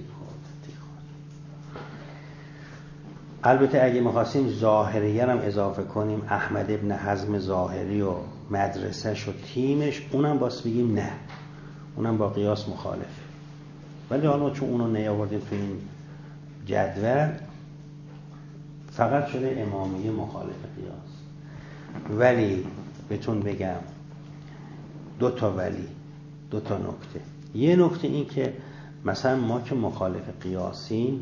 البته اگه می‌خواستیم ظاهریه هم اضافه کنیم، احمد ابن حزم ظاهری و مدرسه‌ش و تیمش، اونم باز بگیم نه، اونم با قیاس مخالفه. ولی حالا چون اونو نیاوردیم تو این جدول، فقط شده امامیه مخالف قیاس. ولی بهتون بگم دو تا نکته. یه نکته این که مثلا ما که مخالف قیاسیم،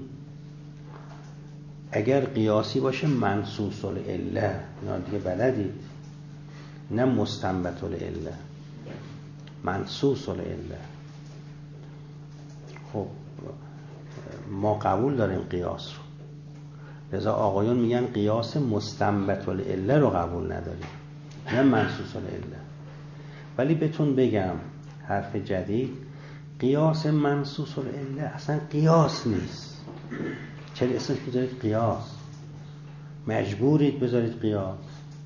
اگر قیاسی باشه منصوص العله، اینا دیگه بلدید، نه مستنبط العله، منصوص العله. خب ما قبول داریم قیاس رو، لذا آقایون میگن قیاس مستنبط العله رو قبول نداریم، نه منصوص العله. ولی بهتون بگم حرف جدید، قیاس منصوص العله اصلا قیاس نیست. چرا اسمش بذارید قیاس؟ مجبورید بذارید قیاس.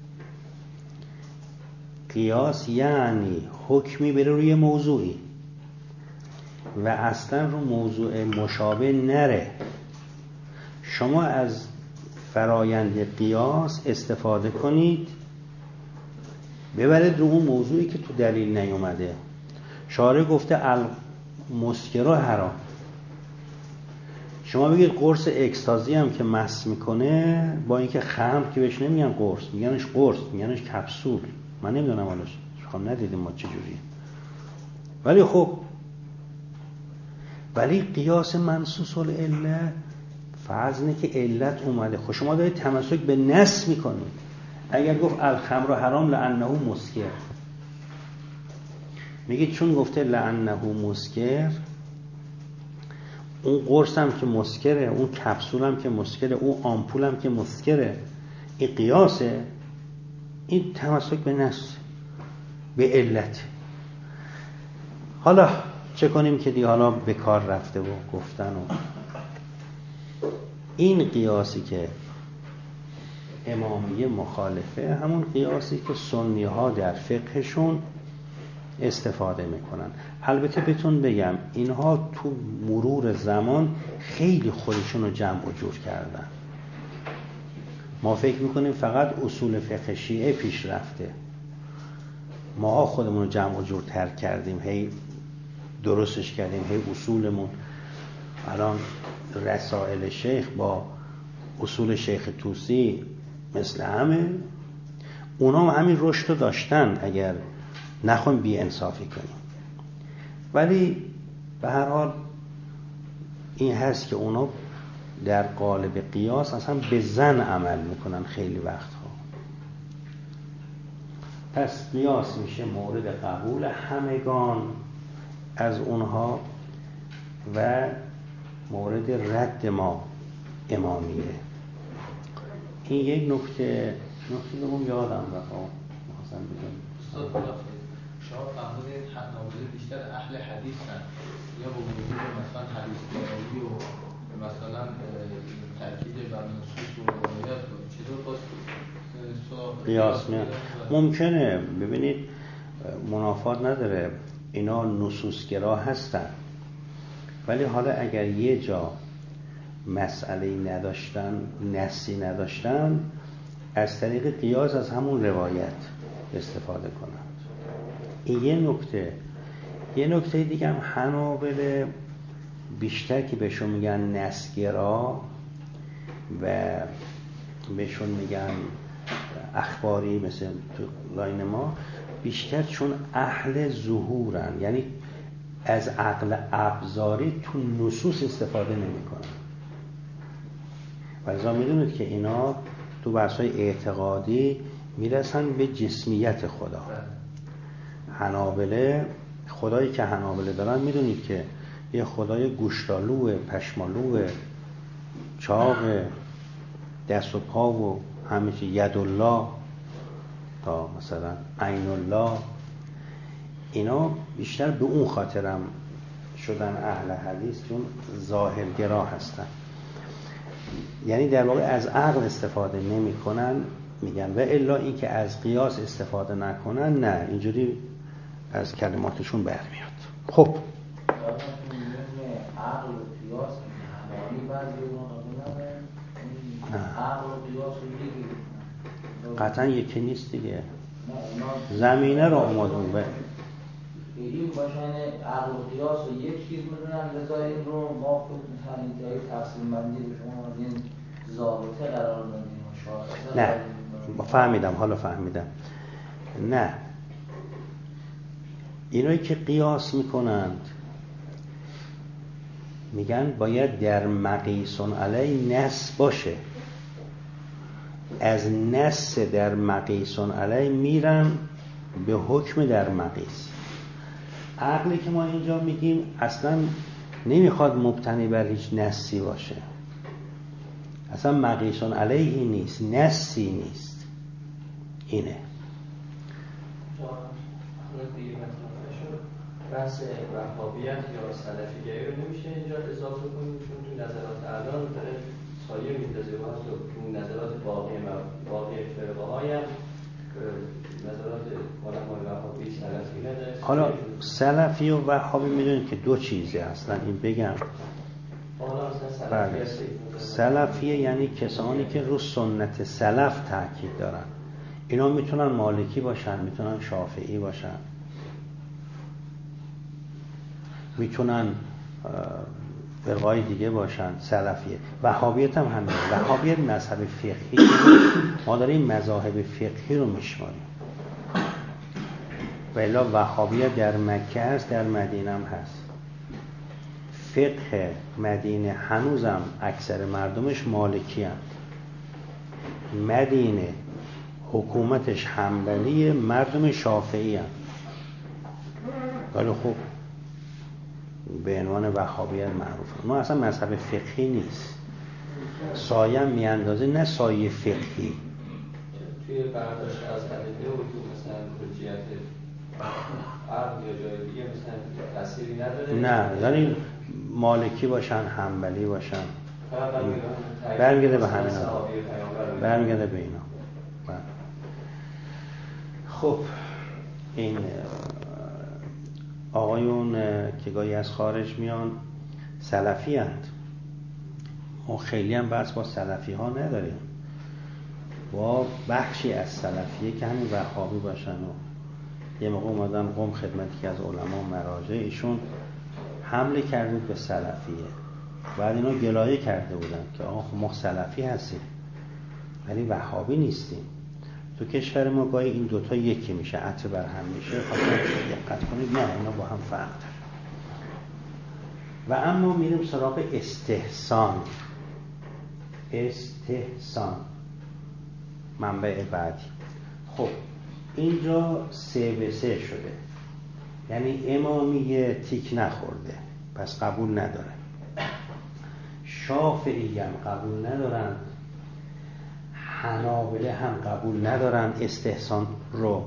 قیاس یعنی حکمی بره روی موضوعی و اصلا رو موضوع مشابه نره. شما از فرایند قیاس استفاده کنید ببرید رو اون موضوعی که تو دلیل نیومده. شارع گفته المسکر حرام، شما بگید قرص اکستازی هم که مست میکنه، با اینکه خمر که بهش نمیگن قرص، میگنش قرص، میگنش کپسول، من نمیدونم حالش، شما ندیدیم ما چجوریه. ولی خب قیاس منصوص العله فرض اینه که علت اومده. خب شما دارید تمسک به نص میکنید. اگر گفت الخمر حرام لانه مسکر، میگید چون گفته لانه مسکر، اون قرص هم که مسکره، اون کپسول هم که مسکره، اون آمپول هم که مسکره، این قیاسه. این تمسک به نص، به علت. حالا چه کنیم که دیگه حالا به کار رفته و گفتن و این قیاسی که امامیه مخالفه، همون قیاسی که سنی ها در فقهشون استفاده میکنن. البته بهتون بگم اینها تو مرور زمان خیلی خودشون رو جمع و جور کردن. ما فکر میکنیم فقط اصول فقه شیعه پیش رفته، ما خودمون رو جمع و جور تر کردیم، هی درستش کردیم، هی اصولمون الان رسائل شیخ با اصول شیخ طوسی مثل همه، اونا هم همین رشد رو داشتن اگر نخواهیم بی انصافی کنیم. ولی به هر حال این هست که اونا در قالب قیاس اصلا به ظن عمل میکنن خیلی وقتها. پس قیاس میشه مورد قبول همگان از اونها و مورد رد ما امامیه. این یک نکته دوم یادم رفت می‌خواستم بگم. شما فرمودید حنابلة بیشتر اهل حدیثن یا با وجود مثلا حدیث گرایی و مثلا تاکید بر نصوص و روایات چطور باز قیاس میاد؟ ممکنه. ببینید منافات نداره، اینا نصوصگرا هستن، ولی حالا اگر یه جا مسئله نداشتن، نصی نداشتن، از طریق قیاس از همون روایت استفاده کنند. این یه نکته. یه نکته دیگه هم حنابلة بیشتر که بهشون میگن نسگرا و بهشون میگن اخباری مثل تو لاین ما، بیشتر چون اهل ظهورن، یعنی از عقل ابزاری تو نصوص استفاده نمیکنن. و لذا میدونید که اینا تو بحث‌های اعتقادی میرسن به جسمیت خدا. حنابله، خدایی که حنابله دارن میدونید که یه خدای گوشتالوه، پشمالوه، چاق، دست و پا و همه چی، یدالله تا مثلا عین الله. اینا بیشتر به اون خاطرم شدن اهل حدیث، چون ظاهرگرا هستن، یعنی در واقع از عقل استفاده نمی کنن میگن، و الا این که از قیاس استفاده نکنن نه، اینجوری از کلماتشون برمیاد. خب عقل و قیاس همانی بعضی عقل و قیاس رو قطعا یکی نیست دیگه، زمینه رو اومدون به این باشن عقل و قیاس رو یک چیز میدونن، لذا این رو ما مثلا این جایی تقسیم بندی به شما این ضابطه قرار دادیم و شاخصه. نه فهمیدم، حالا فهمیدم. نه، اینایی که قیاس میکنند میگن باید در مقیسون علی نص باشه، از نص در مقیسون علی میرن به حکم در مقیس. عقلی که ما اینجا میگیم اصلا نمیخواد مبتنی بر هیچ نصی باشه، اصلا مقیسون علیه نیست، نصی نیست. اینه بحث وهابیت یا سلفیگری رو نمیشه اینجا اضافه کنیم، چون تو نظرات الان داره سایه میندازه و حتی تو نظرات باقی فرقه های هم نظرات علمای وهابی سلفی نداره. حالا سلفی و وهابی میدونید که دو چیزه اصلا، این بگم. بله. سلفیه یعنی کسانی که رو سنت سلف تاکید دارن. اینا میتونن مالکی باشن، میتونن شافعی باشن، میتونن فرقای دیگه باشن. سلفیه. وهابیت هم همینه. وهابیت مذهب فقهی، ما داریم مذاهب فقهی رو میشماریم. ولی وهابیت در مکه هست، در مدینه هم هست. فقه مدینه هنوزم اکثر مردمش مالکی هم. مدینه حکومتش حنبلی، مردم شافعی هم. ولی خب به عنوان وهابیت معروفه. ما اصلا مذهب فقهی نیست، سایه میاندازه، نه سایه فقهی. توی برداشت از ادله و تو مثلا حجیت عقل یا جای دیگه مثلا تأثیری نداره؟ نه، یعنی مالکی باشن، حنبلی باشن، برمیگرده به همینا، برمیگرده به اینا. خب این آقایون که گاهی از خارج میان سلفی هستند. ما خیلی هم بحث با سلفی ها نداریم، با بخشی از سلفیه که همین وهابی باشن. و یه موقع اومدم قم خدمتی که از علما مراجع، ایشون حمله کردید به سلفیه. بعد اینا گلایه کرده بودن که آخه ما سلفی هستیم ولی وهابی نیستیم. تو کشور ما گاهی این دوتا یکی میشه، عطر بر هم میشه. خواستم دقت کنید، نه اینا با هم فرق داره. و اما میریم سراغ استحسان. استحسان منبع بعدی. خب اینجا 3 به 3 شده، یعنی امامیه تیک نخورده، پس قبول نداره. شافعی هم قبول ندارن، حنابله هم قبول ندارن استحسان رو،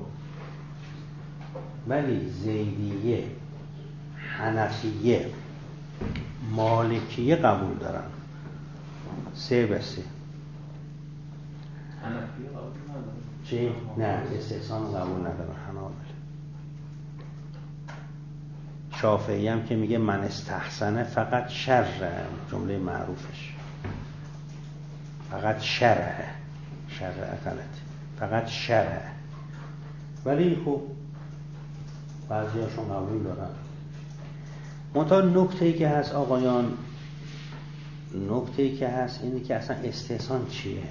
ولی زیدیه، حنفیه، مالکیه قبول دارن. 3 به 3. حنفیه قبول ندارن؟ چی؟ نه، استحسان قبول ندارن حنابله. شافعی هم که میگه من استحسنه فقط شرعه، جمله معروفش فقط شرعه، شرعه غلط، فقط شرعه. ولی خب بعضی هاشون قبول دارن. منتها نکته‌ای که هست آقایان، نکته‌ای که هست اینه که اصلا استحسان چیه؟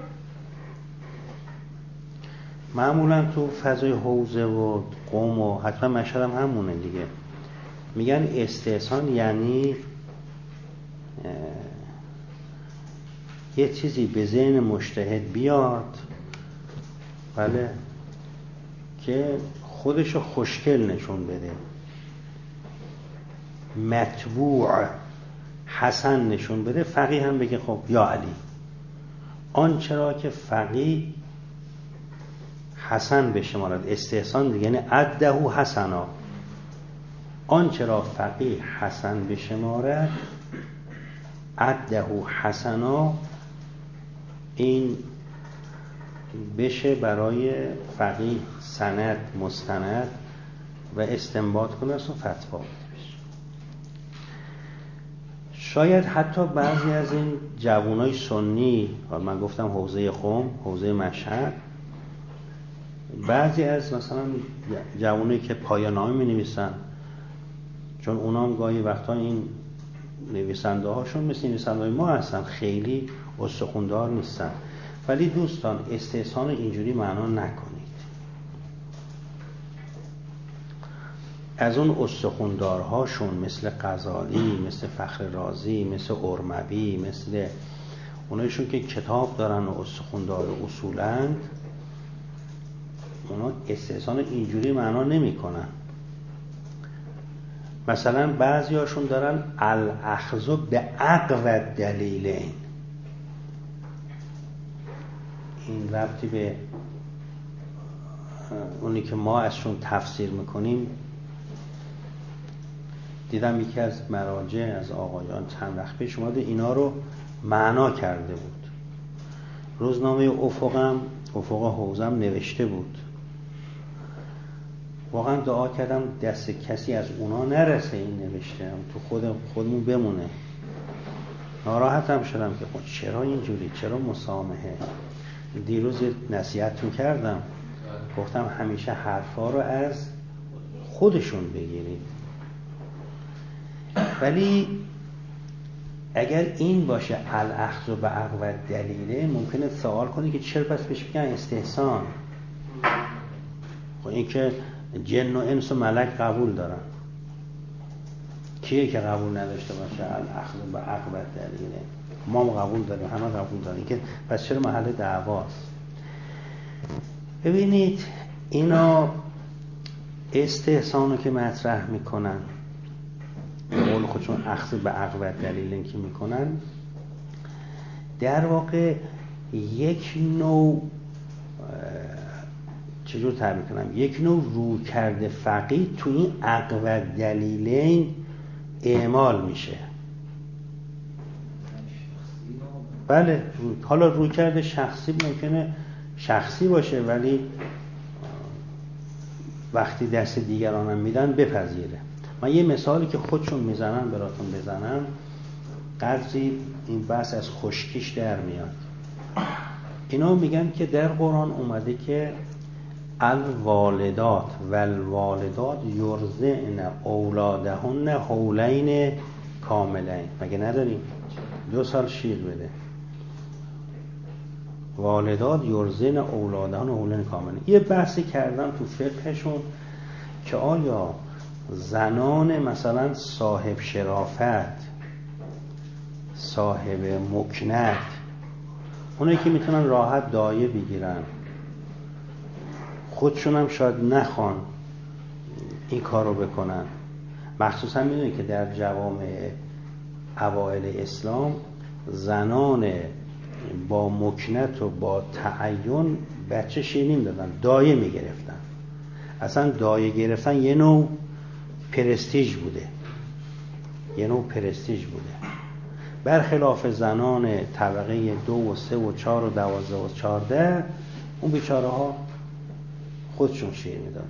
معمولا تو فضای حوزه و قم و حتما مشهد هم همونه دیگه، میگن استحسان یعنی یه چیزی به ذهن مجتهد بیاد، بله، که خودشو خوشگل نشون بده، مطبوع حسن نشون بده. فقیه هم بگه خب یا علی، آنچه را که فقیه حسن بشمارد، استحسان دیگه یعنی عده حسنا، آنچه را فقیه حسن بشمارد، عده حسنا، این بشه برای فقیه سند مستند و استنباط کنه و فتوا بده. شاید حتی بعضی از این جوانای سنی، من گفتم حوزه قم، حوزه مشهد، بعضی از مثلا جوانایی که پایان‌نامه می‌نویسن، چون اونا هم گاهی وقتا این نویسنده هاشون مثل نویسنده‌های ما هستن، خیلی استخوندار نیستن، ولی دوستان استحسان اینجوری معنا نکنید. از اون استخوندارهاشون مثل غزالی، مثل فخر رازی، مثل ارموی، مثل اونایشون که کتاب دارن و استخوندار اصولند، اونا استحسان اینجوری معنا نمی کنن. مثلا بعضی هاشون دارن الاخذ به اقوى دلیلین، این ربطی به اونی که ما ازشون تفسیر میکنیم. دیدم یکی از مراجع از آقایان چند وقت پیش اومده اینا رو معنا کرده بود. روزنامه افق حوزم نوشته بود. واقعا دعا کردم دست کسی از اونا نرسه این نوشته، تو خودمون بمونه. ناراحتم شدم که چرا اینجوری، چرا مسامحه. دیروز نصیحت کردم، گفتم همیشه حرفا رو از خودشون بگیرید، ولی اگر این باشه الاخذ به اقوى دلیله، ممکنه سوال کنی که چرا پس بهش میگن استحسان؟ خب این که جن و انس و ملک قبول دارن، کیه که قبول نداشته باشه الاخذ به اقوى دلیله؟ ما هم قبول داریم، همه قبول داریم، که پس چرا محل دعواست؟ ببینید اینا استحسانو که مطرح میکنن، به قول خودشون اخذ به اقوى دلیل که میکنن، در واقع یک نوع چجور تعبیر کنم، یک نوع رو کرده فقیه تو این اقوى دلیلین اعمال میشه. بله، حالا رو کرده شخصی ممکنه شخصی باشه، ولی وقتی دست دیگرانم میدن بپذیره. من یه مثالی که خودشون میزنن براتون بزنم، قدری این بحث از خشکیش در میاد. اینا میگن که در قرآن اومده که الوالدات والوالدات یرضعن اولادهن حولین کاملین، مگه نداریم؟ 2 سال شیر بده. والدات یرضعن اولادهن حولین کاملین. یه بحثی کردن تو فقهشون که آیا زنان مثلا صاحب شرافت، صاحب مکنت، اونایی که میتونن راحت دایه بگیرن، خودشون هم شاید نخوان این کارو بکنن، مخصوصا میدونید که در جوامع اوائل اسلام زنان با مکنت و با تعین بچه شیر نمیدادن، دایه میگرفتن. اصلا دایه گرفتن یه نوع پرستیژ بوده، یه نوع پرستیژ بوده، برخلاف زنان طبقه 2 و 3 و 4 و 12 و 14، اون بیچاره ها خودشون شیر میدادن.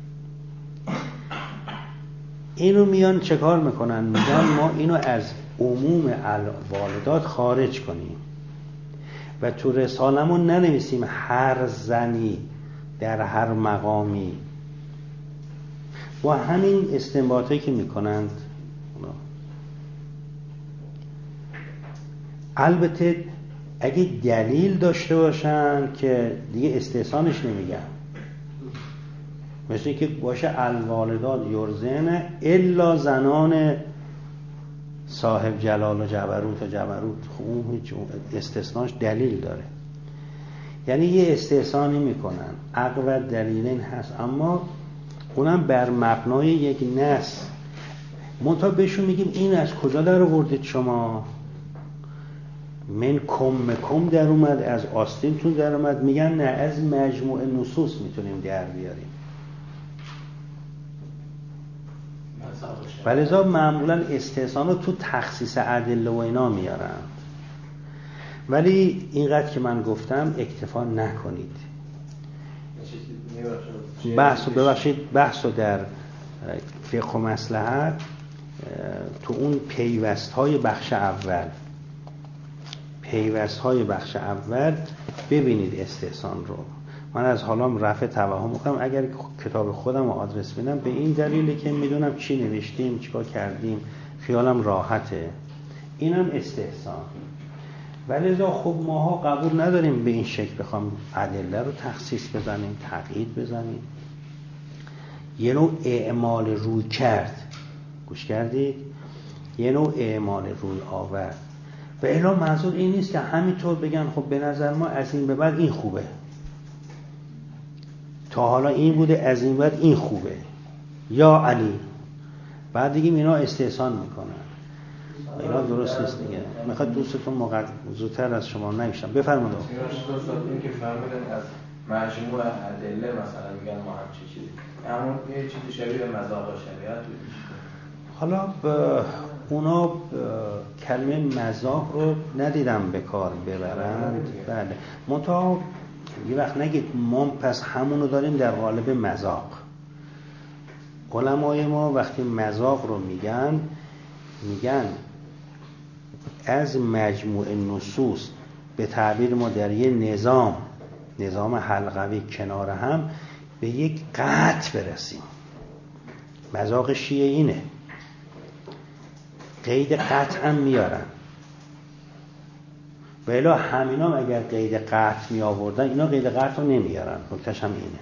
اینو میان چه کار میکنن؟ میگن ما اینو از عموم والدات خارج کنیم و تو رسالمون ننویسیم هر زنی در هر مقامی. با همین استنباطی که میکنند البته اگه دلیل داشته باشن که دیگه استحسانش نمیگم، مثل که باشه الوالدات یرزن الا زنان صاحب جلال و جبروت، خب اون هیچ استثناش دلیل داره، یعنی یه استحسانی میکنن اقوى دلیلین هست، اما اونم بر مبنای یک نص. منتها بهشون میگیم این از کجا در آوردید شما؟ من کم در اومد، از آستینتون در اومد. میگن نه، از مجموع نصوص میتونیم در بیاریم. ولذا معمولا استحسان رو تو تخصیص ادله و اینا میارن. ولی اینقدر که من گفتم اکتفا نکنید. بحث رو در فقه و مصلحت تو اون پیوست‌های بخش اول ببینید استحسان رو. من از حالام رفع توهم میکنم اگر کتاب خودم رو آدرس بدم به این دلیلی که میدونم چی نوشتیم، چیکار کردیم، خیالم راحته. اینم استحسان. ولذا خب ماها قبول نداریم به این شکل بخوام ادله رو تخصیص بزنیم، تقیید بزنیم. یه نوع اعمال روی کرد، گوش کردید؟ یه نوع اعمال روی آورد. و الا منظور این نیست که همینطور بگن خب به نظر ما از این به بعد این خوبه، تا حالا این بوده از این بعد این خوبه، یا علی. بعد دیگه اینا استحسان میکنن. اینا درست نیست دیگه. میخواد دوستتون زودتر از شما نمیشم بفرمایید. این که فهمیدن از مجموع ادله مثلا میگن ما هم چیزی، همون یه چیزی شبیه مذاق شریعت. حالا اونا کلمه مذاق رو ندیدم به کار ببرند. بله، منتها یه وقت نگید ما پس همونو داریم در قالب مذاق. علمای ما وقتی مذاق رو میگن از مجموع نصوص به تعبیر ما در یه نظام حلقوی کنار هم به یک قطع برسیم. مذاق شیعه اینه، قید قطع هم میارن. و الا همینام اگر قید قطع می آوردن، اینا قید قطع رو نمیارن. نکتهش هم اینه.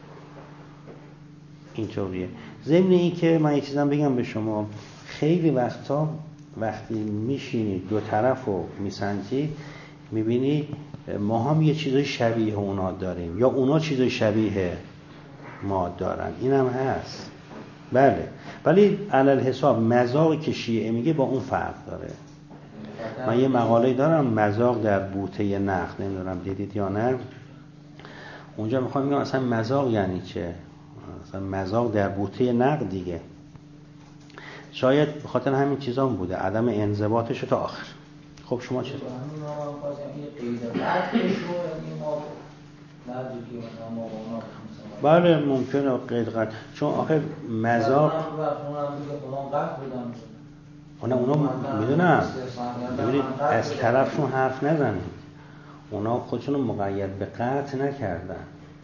اینطوریه. ضمن این که من یه چیزم بگم به شما، خیلی وقتا وقتی میشینید دو طرف رو میسنجید میبینید ما هم یه چیزای شبیه اونا داریم یا اونا چیزای شبیه ما دارن. اینم هست. بله، ولی علل حساب مذاقی که شیعه میگه با اون فرق داره. من یه مقاله دارم مذاق در بوته نقد، نمیدونم دیدید یا نه. اونجا میخوام بگم اصلا مذاق یعنی چه. اصلا مذاق در بوته نقد دیگه شاید به خاطر همین چیزام بوده، عدم انضباطش تا آخر. خب شما چه؟ بله ممکنه قید قطع، چون آخر مذاق اونا میدونم. ببینید از طرفشون حرف نزنید، اونا خودشون رو مقید به قطع نکردن.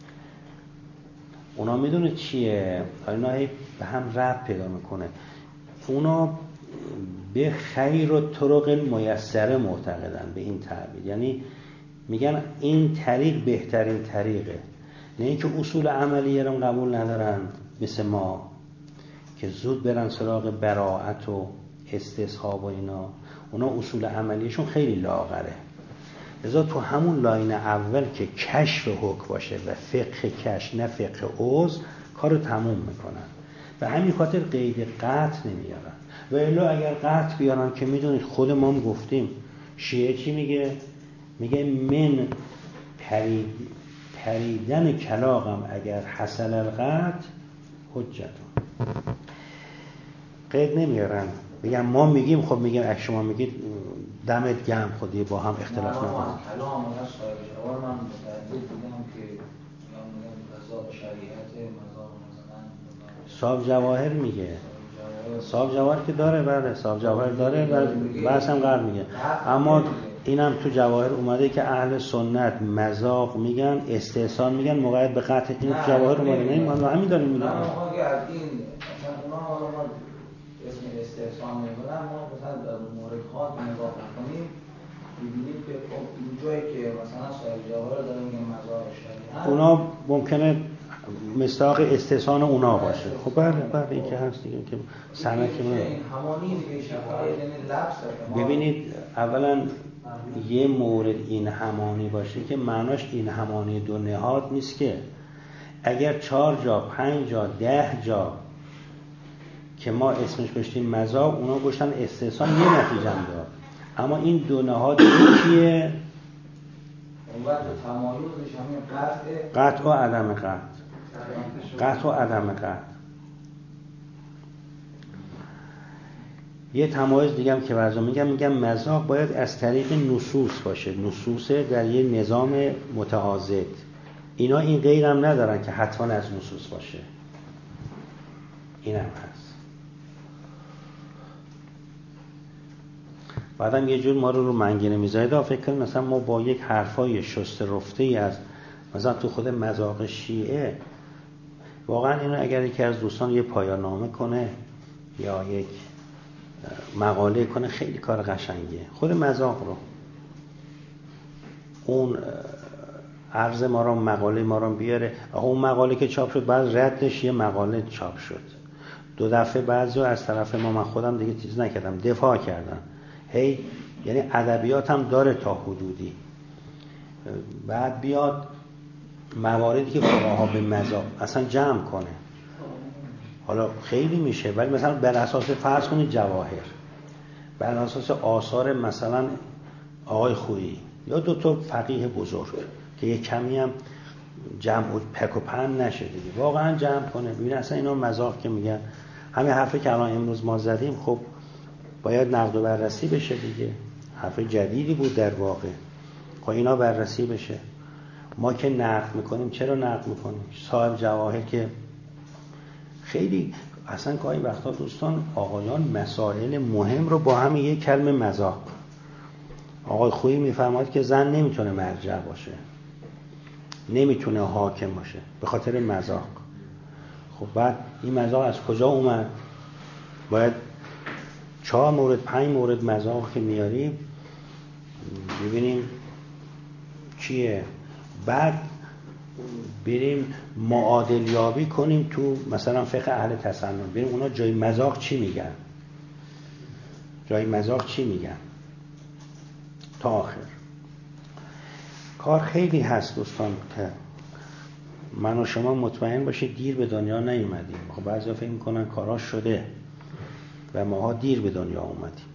اونا میدونه چیه؟ اینا به هم ربط پیدا میکنه. اونا به خیر و طرق میسره معتقدن به این تعبیر، یعنی میگن این طریق بهترین طریقه، نه اینکه اصول عملیه رو قبول ندارن مثل ما که زود برن سراغ براءت و استصحاب و اینا. اونا اصول عملیشون خیلی لاغره. لذا تو همون لاین اول که کشف حکم باشه و فقه کشف نه فقه عوض کارو تموم میکنن. و همین خاطر قید قطع نمیارن. و الا اگر قطع بیارن که میدونید خود ما هم گفتیم شیعه چی میگه من پریدن کلاغم اگر حصل القطع حجتون. قید نمیارن، میگن ما میگیم. خب میگیم اگه شما میگید دمت گرم، خودی با هم اختلاف نداریم. کلام از شایعه من متعجب بودم که میگم مذاق شریعت، مذاق مثلا صاحب جواهر میگه، صاحب جواهر که داره. بله صاحب جواهر داره و بحث هم قرار میگه. اما اینم تو جواهر اومده که اهل سنت مذاق میگن، استحسان میگن، مقید به قطع. این جواهر اومده. نه ما همین داریم میگیم. اما اگه از این مثلا اونا اسم استحسان میبرن، ما مثلا در مورد خاص نگاه کنیم ببینیم که خب این جایی که مثلا صاحب جواهر داره میگه مزار شریعت، اونا ممکنه مصداق استحسان اونا باشه. خب بله این که هست دیگه که سنت این همانی دیگه شفاعی یعنی لفظ. ببینید اولا یه مورد این همانی باشه که معناش این همانی دو نهاد نیست، که اگر 4 جا 5 جا 10 جا که ما اسمش گذاشتیم مذاق، اونا گفتن استحسان یه نتیجه هم داد، اما این دو نهاد یکیه. تمایزش همین قطع و عدم قطع، قطع و عدم قطع. یه تمایز دیگه هم که بعضا میگم مذاق باید از طریق نصوص باشه، نصوص در یه نظام متعاضد. اینا این غیر هم ندارن که حتما از نصوص باشه، این هم هست. بعدم یه جور ما رو منگنه میزایده فکر کنیم مثلا ما با یک حرفای شسته رفته ای از مثلا تو خود مذاق شیعه، واقعا اینو اگر یکی از دوستان یه پایان نامه کنه یا یک مقاله کنه خیلی کار قشنگیه. خود مذاق رو، اون عرض ما رو، مقاله ما رو بیاره. اون مقاله که چاپ شد بعد ردش یه مقاله چاپ شد 2 دفعه، بعضی از طرف ما، من خودم دیگه چیز نکردم، دفاع کردم. هی یعنی ادبیات هم داره تا حدودی، بعد بیاد مواردی که فقها به مذاق اصلا جمع کنه. حالا خیلی میشه، ولی مثلا بر اساس فرض کنید جواهر، بر اساس آثار مثلا آقای خویی یا 2 تا فقیه بزرگ که یک کمی هم جمع و پک و پن نشه دیگه، واقعا جمع کنه. ببین اصلا اینا مذاق که میگن، همین حرفی که الان امروز ما زدیم خب باید نقد و بررسی بشه دیگه، حرف جدیدی بود در واقع. خب اینا بررسی بشه. ما که نقد میکنیم، چرا نقد میکنیم؟ صاحب جواهر که خیلی اصلا گاهی وقتا دوستان آقایان مسائل مهم رو با هم یک کلمه مذاق. آقای خویی میفرماید که زن نمیتونه مرجع باشه، نمیتونه حاکم باشه به خاطر مذاق. خب بعد این مذاق از کجا اومد؟ باید 4 مورد 5 مورد مذاق که میاریم ببینیم چیه، بعد بریم معادل یابی کنیم تو مثلا فقه اهل تسنن، بریم اونا جای مذاق چی میگن، جای مذاق چی میگن تا آخر. کار خیلی هست دوستان که من و شما مطمئن باشید دیر به دنیا نیومدیم. خب بعضیا فکر میکنن کاراش شده و ماها دیر به دنیا اومدیم.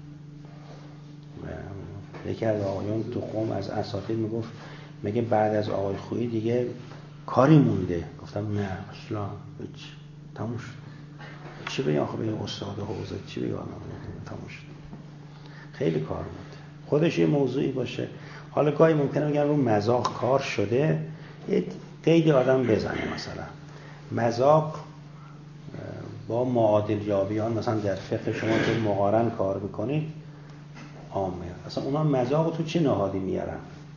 یکی از آقایان تو قم از اساتید میگفت، میگه بعد از آقای خویی دیگه کاری مونده؟ گفتم نه اصلا هیچ، تموم شد. چی بگم آخه به این استاد حوزه چی بگم؟ تموم شد. خیلی کار مونده، خودش یه موضوعی باشه. حالا گاهی ممکنه بگن رو مذاق کار شده، یه قید آدم بزنه، مثلا مذاق با معادل یابیان مثلا در فقه شما که مقارن کار بکنید عامه، اصلا اونا مذاق تو چه نهادی میارن؟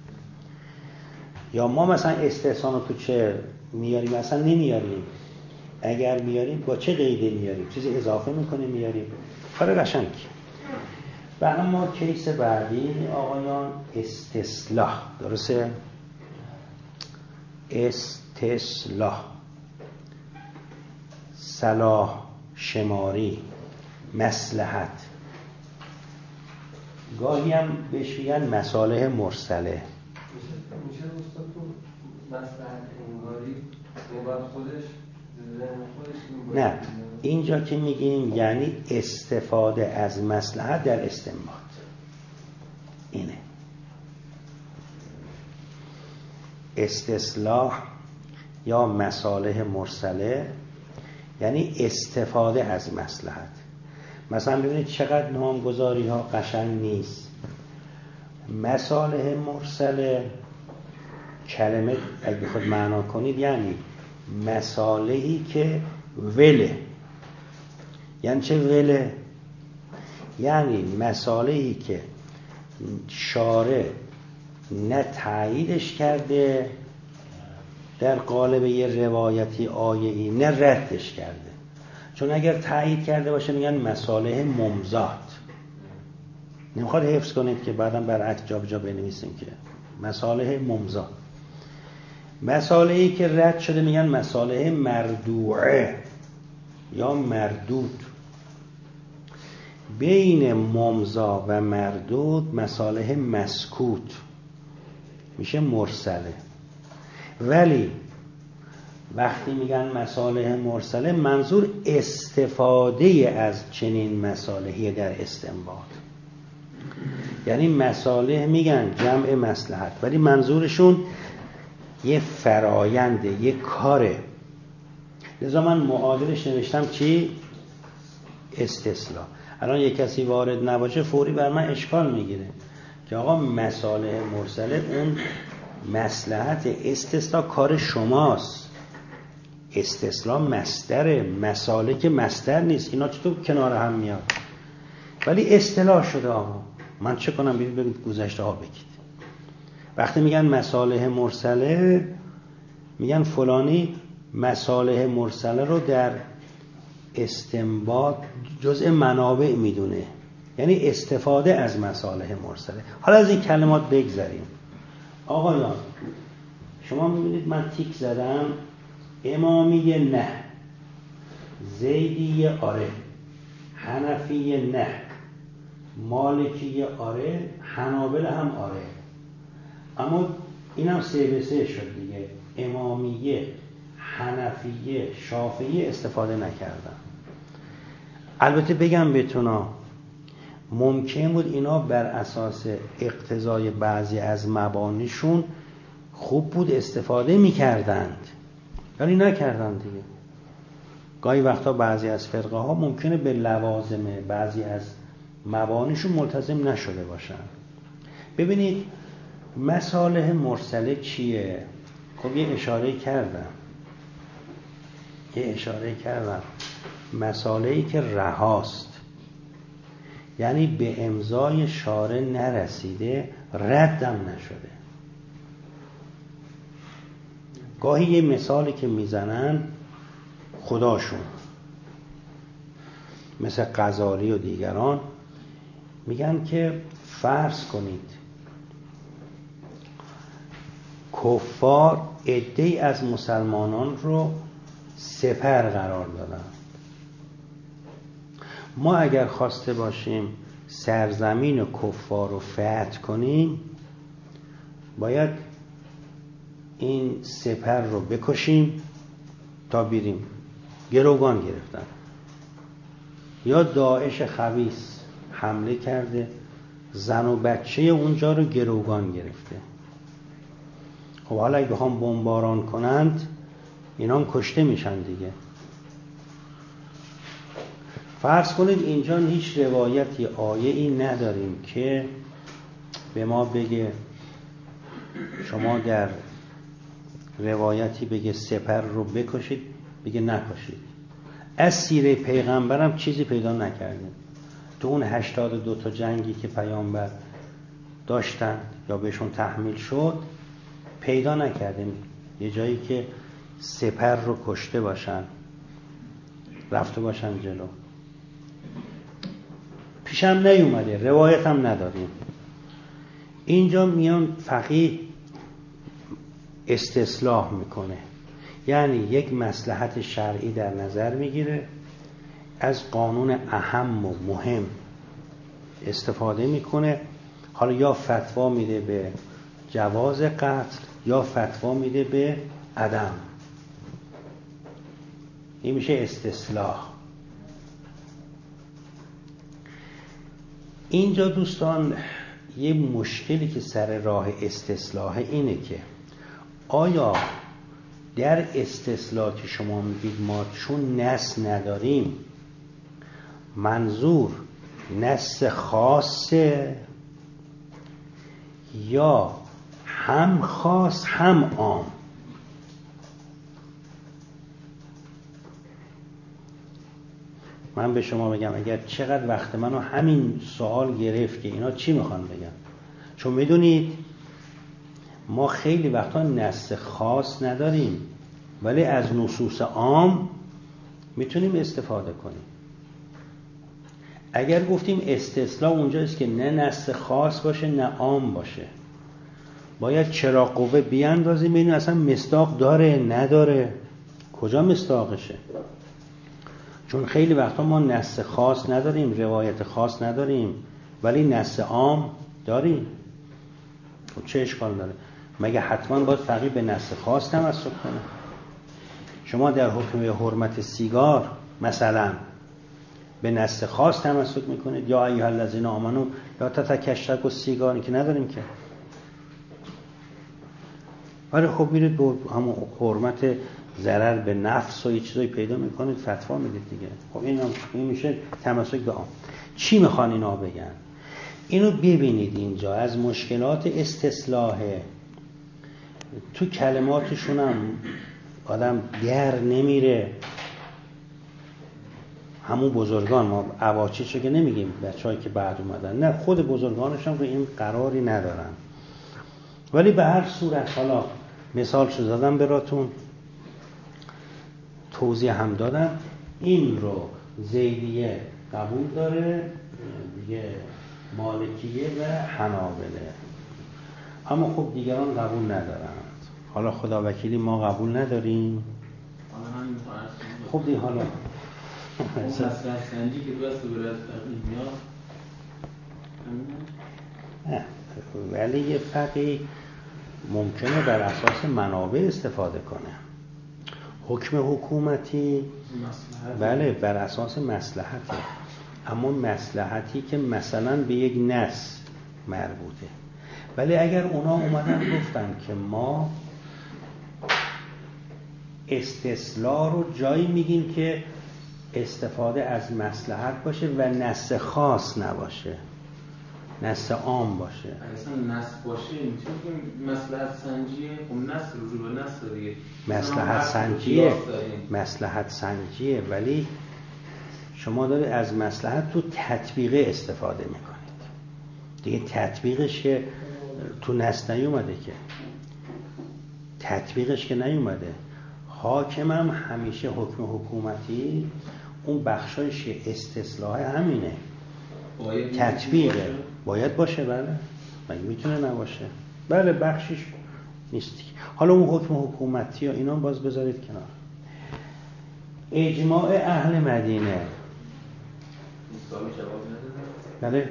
یا ما مثلا استحسان رو تو چه میاریم؟ اصلا نمیاریم. اگر میاریم با چه قیده میاریم؟ چیزی اضافه میکنیم میاریم؟ کار قشنگی. و اما کیس بعدی آقایان استصلاح، درسته؟ استصلاح، صلاح شماری، مصلحت، گاهی هم بهش میگن مصالح مرسله. میشه دوستان تو مصلحت انگاری نگاه خودش نه، اینجا که میگیم یعنی استفاده از مصلحت در استنباط، اینه استصلاح یا مصالح مرسله، یعنی استفاده از مصلحت. مثلا ببینید چقدر نامگذاری ها قشنگ نیست. مصالح مرسله کلمه اگه بخواید معنا کنید یعنی مصالحی که وله. یعنی چه وله؟ یعنی مصالحی که شارع نه تاییدش کرده در قالب یه روایتی آیه‌ای، نه ردش کرده. چون چون اگر تایید کرده باشه میگن مصالح ممزات. نمیخواد حفظ کنید که بعداً برعکس جا به جا بنویسیم که مصالح ممزات. مصالحی که رد شده میگن مصالح مردوعه یا مردود. بین ممزا و مردود مصالح مسکوت میشه مرسله. ولی وقتی میگن مصالح مرسله منظور استفاده از چنین مصالحی در استنباط. یعنی مصالح میگن جمع مصلحت ولی منظورشون یه فراینده، یه کاره. لذا من معادلش نوشتم چی؟ استصلاح. الان یک کسی وارد نباشه فوری بر من اشکال میگیره که آقا مصالح مرسله اون مصلحت، استصلاح کار شماست. استصلاح مصدره، مصالح که مصدر نیست. اینا چطور کنار هم میاد؟ ولی اصطلاح شده آقا. من چه کنم؟ بگید گذشته ها بگید. وقتی میگن مصالح مرسله میگن فلانی مصالح مرسله رو در استنباط جزء منابع میدونه، یعنی استفاده از مصالح مرسله. حالا از این کلمات بگذریم. آقایان شما میبینید من تیک زدم امامی نه، زیدی آره، حنفی نه، مالکی آره، حنابل هم آره. اما اینم 3 به 3 شد دیگه. امامیه، حنفیه، شافعیه استفاده نکردن. البته بگم بهتونا ممکن بود اینا بر اساس اقتضای بعضی از مبانیشون خوب بود استفاده میکردند ولی نکردند دیگه. گاهی وقتا بعضی از فرقه ها ممکنه به لوازم بعضی از مبانیشون ملتزم نشده باشن. ببینید مصالح مرسله چیه؟ خب یه اشاره کردم مصالحی که رهاست، یعنی به امضای شارع نرسیده، ردم نشده. گاهی یه مثالی که میزنن خداشون مثل غزالی و دیگران میگن که فرض کنید کفار عده‌ای از مسلمانان رو سپر قرار دادن. ما اگر خواسته باشیم سرزمین کفار رو فتح کنیم باید این سپر رو بکشیم تا بیریم. گروگان گرفتن یا داعش خبیث حمله کرده زن و بچه اونجا رو گروگان گرفته. خب حالا اگه بخوام بمباران کنند اینا کشته میشن دیگه. فرض کنید اینجا هیچ روایتی آیه‌ای نداریم که به ما بگه شما در روایتی بگه سپر رو بکشید بگه نکشید. از سیره پیغمبرم چیزی پیدا نکردیم. تو اون 82 تا جنگی که پیامبر داشتن یا بهشون تحمیل شد پیدا نکردیم یه جایی که سپر رو کشته باشن رفته باشن جلو. پیشم نیومده، روایت هم نداریم. اینجا میان فقیه استصلاح میکنه، یعنی یک مصلحت شرعی در نظر میگیره، از قانون اهم و مهم استفاده میکنه. حالا یا فتوا میده به جواز قتل یا فتوا میده به عدم. این میشه استصلاح. اینجا دوستان یه مشکلی که سر راه استصلاح اینه که آیا در استصلاح که شما میگید ما چون نص نداریم منظور نص خاصه یا هم خاص هم عام؟ من به شما بگم اگر چقدر وقت منو همین سوال گرفت که اینا چی میخوان بگن، چون میدونید ما خیلی وقتا نص خاص نداریم ولی از نصوص عام میتونیم استفاده کنیم. اگر گفتیم استثناء اونجاست که نه نص خاص باشه نه عام باشه، باید چراغ قوه بیاندازیم ببینیم اصلا مصداق داره نداره، کجا مصداقشه. چون خیلی وقتا ما نص خاص نداریم، روایت خاص نداریم، ولی نص عام داریم. چه اشکال داره؟ مگه حتما باید فقیه به نص خاص تمسک کنه؟ شما در حکم حرمت سیگار مثلا به نص خاص تمسک میکنید، یا ایها الذین آمنوا لا تتکشرکوا السیگار، که نداریم که. ولی خب میرید به همون حرمت ضرر به نفس و یه چیزایی پیدا میکنید فتوا میدید دیگه. خب این میشه تمسک به عام. چی میخوان اینا بگن؟ اینو ببینید اینجا از مشکلات استصلاحه. تو کلماتشون هم آدم در نمیره. همون بزرگان، ما عواچیشو که نمیگیم، بچه‌هایی که بعد اومدن، نه خود بزرگانش هم رو این قراری ندارن. ولی به هر صورت حالا مثالشو زدم براتون، توضیح هم دادم. این رو زیدیه قبول داره، دیگه مالکیه و حنابله، اما خب دیگران قبول ندارند. حالا خدا وکیلی ما قبول نداریم. خب دیگه حالا مصلحت سنجی که دو از صورت فقیه میاد، ولی یه فقیه ممکنه بر اساس منابع استفاده کنه. حکم حکومتی بله بر اساس مصلحته، اما مصلحتی که مثلا به یک نص مربوطه. ولی اگر اونا اومدن گفتن که ما استصلاح رو جایی میگیم که استفاده از مصلحت باشه و نص خاص نباشه، نص عام باشه. اصلا نص باشه میتونیم مصلحت سنجیه، خب نص رو به نص دیگه مصلحت سنجیه، ولی شما دارید از مصلحت تو تطبیق استفاده میکنید دیگه. تطبیقش که تو نص نیومده، که تطبیقش که نیومده. حاکم هم همیشه حکم حکومتی اون بخشایش استصلاح همینه، تطبیقه. باید باشه بله، مگه میتونه نباشه؟ بله بخشش نیستی. حالا اون حکم حکومتی ها اینا باز بذارید کنار. اجماع اهل مدینه بله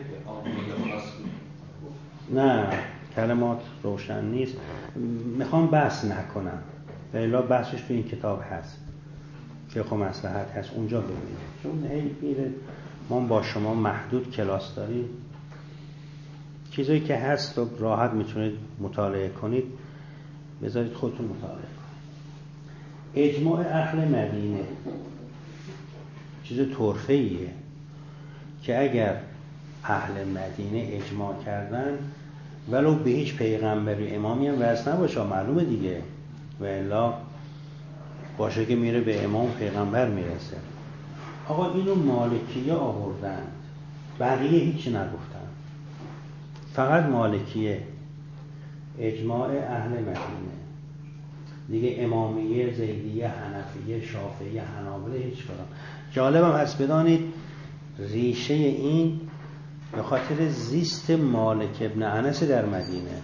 نه، کلمات روشن نیست، میخوام بحث نکنم، الا بحثش تو این کتاب هست، فقه و مصلحت هست، اونجا ببینید. چون میره ما با شما محدود کلاس داریم، چیزایی که هست رو راحت میتونید مطالعه کنید، بذارید خودتون مطالعه کنید. اجماع اهل مدینه چیز طرفه‌ایه که اگر اهل مدینه اجماع کردن، ولو به هیچ پیغمبری امامی هم وصل نباشه، معلومه دیگه، و الا باشه که میره به امام پیغمبر میرسه. آقا اینو مالکیه آوردن، بقیه هیچی نگفتن، فقط مالکیه اجماع اهل مدینه دیگه. امامیه، زیدیه، حنفیه، شافعیه، حنابله هیچ کدام. جالبم هست بدانید ریشه این به خاطر زیست مالک ابن انس در مدینه.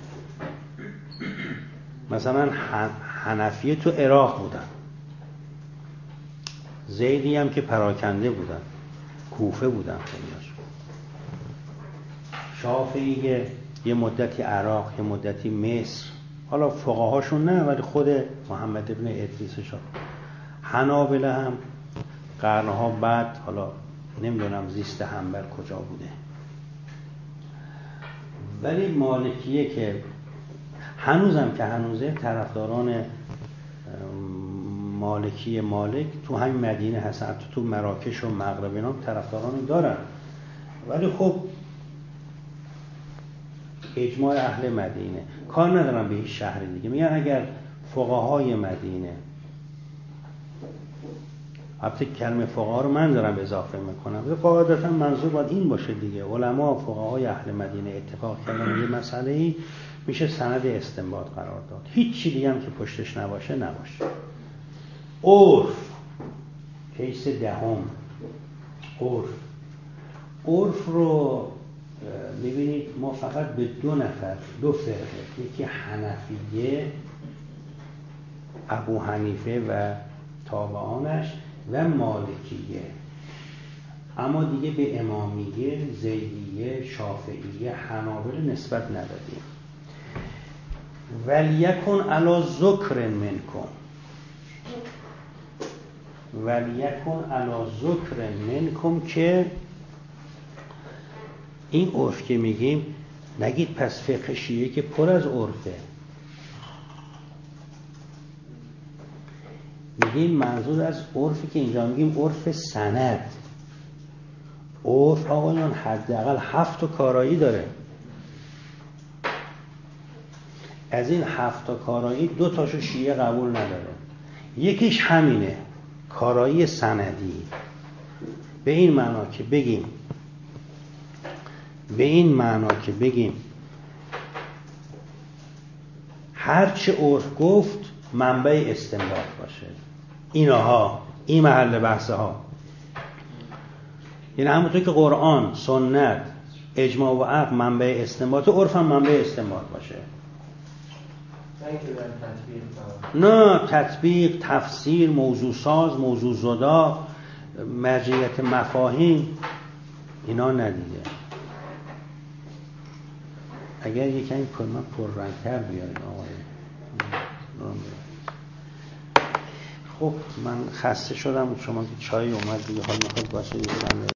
مثلا حنفیه تو عراق بودن، زیدی هم که پراکنده بودن، کوفه بودن خیلیش. شافعی یه مدتی عراق، یه مدتی مصر، حالا فقهاشون نه ولی خود محمد ابن ادریس شافعی. حنابله هم قرنها بعد، حالا نمیدونم زیست حنبل کجا بوده. ولی مالکیه که هنوزم که هنوزه طرفداران مالکی مالک تو همین مدینه هستن، تو مراکش و مغرب اینا طرفداران دارن. ولی خب اجماع اهل مدینه، کار ندارن به هیچ شهر دیگه. میگن اگر فقهای مدینه، البته کلمه فقها رو من دارم اضافه میکنم، قاعدتا منظور باید این باشه دیگه، علما فقهای اهل مدینه اتفاق کردن یه مسئله‌ای، میشه سند استنباط قرار داد. هیچ چیزی هم که پشتش نباشه. عرف کیس دهم، عرف رو ببینید ما فقط به دو فرقه، یکی حنفیه ابو حنیفه و تابعانش و مالکیه، اما دیگه به امامیه، زیدیه، شافعیه، حنابله نسبت ندادیم. ولیکن علی ذکر منکم، ولیکن علی ذکر منکم، که این عرف که میگیم نگید پس فقه شیعه که پر از عرفه، میگیم منظور از عرفی که اینجا میگیم عرف سند. عرف آقایان حداقل 7 تا کارایی داره، از این 7 تا کارایی 2 تاشو شیعه قبول نداره، یکیش همینه، کارایی سندی. به این معنا که بگیم هرچه عرف گفت منبع استنباط باشه، اینها این محل بحث ها، یعنی همونطور که قرآن، سنت، اجماع و عقل منبع استنباط، عرف هم منبع استنباط باشه. نه تطبیق، تفسیر، موضوع ساز، موضوع زدا، مرجعیت مفاهیم، اینا ندیده. اگر یکمی کلمه پررنگ‌تر بیاریم آقای خب من خسته شدم، شما که چای اومد دیگه، حال میخواد باشه یه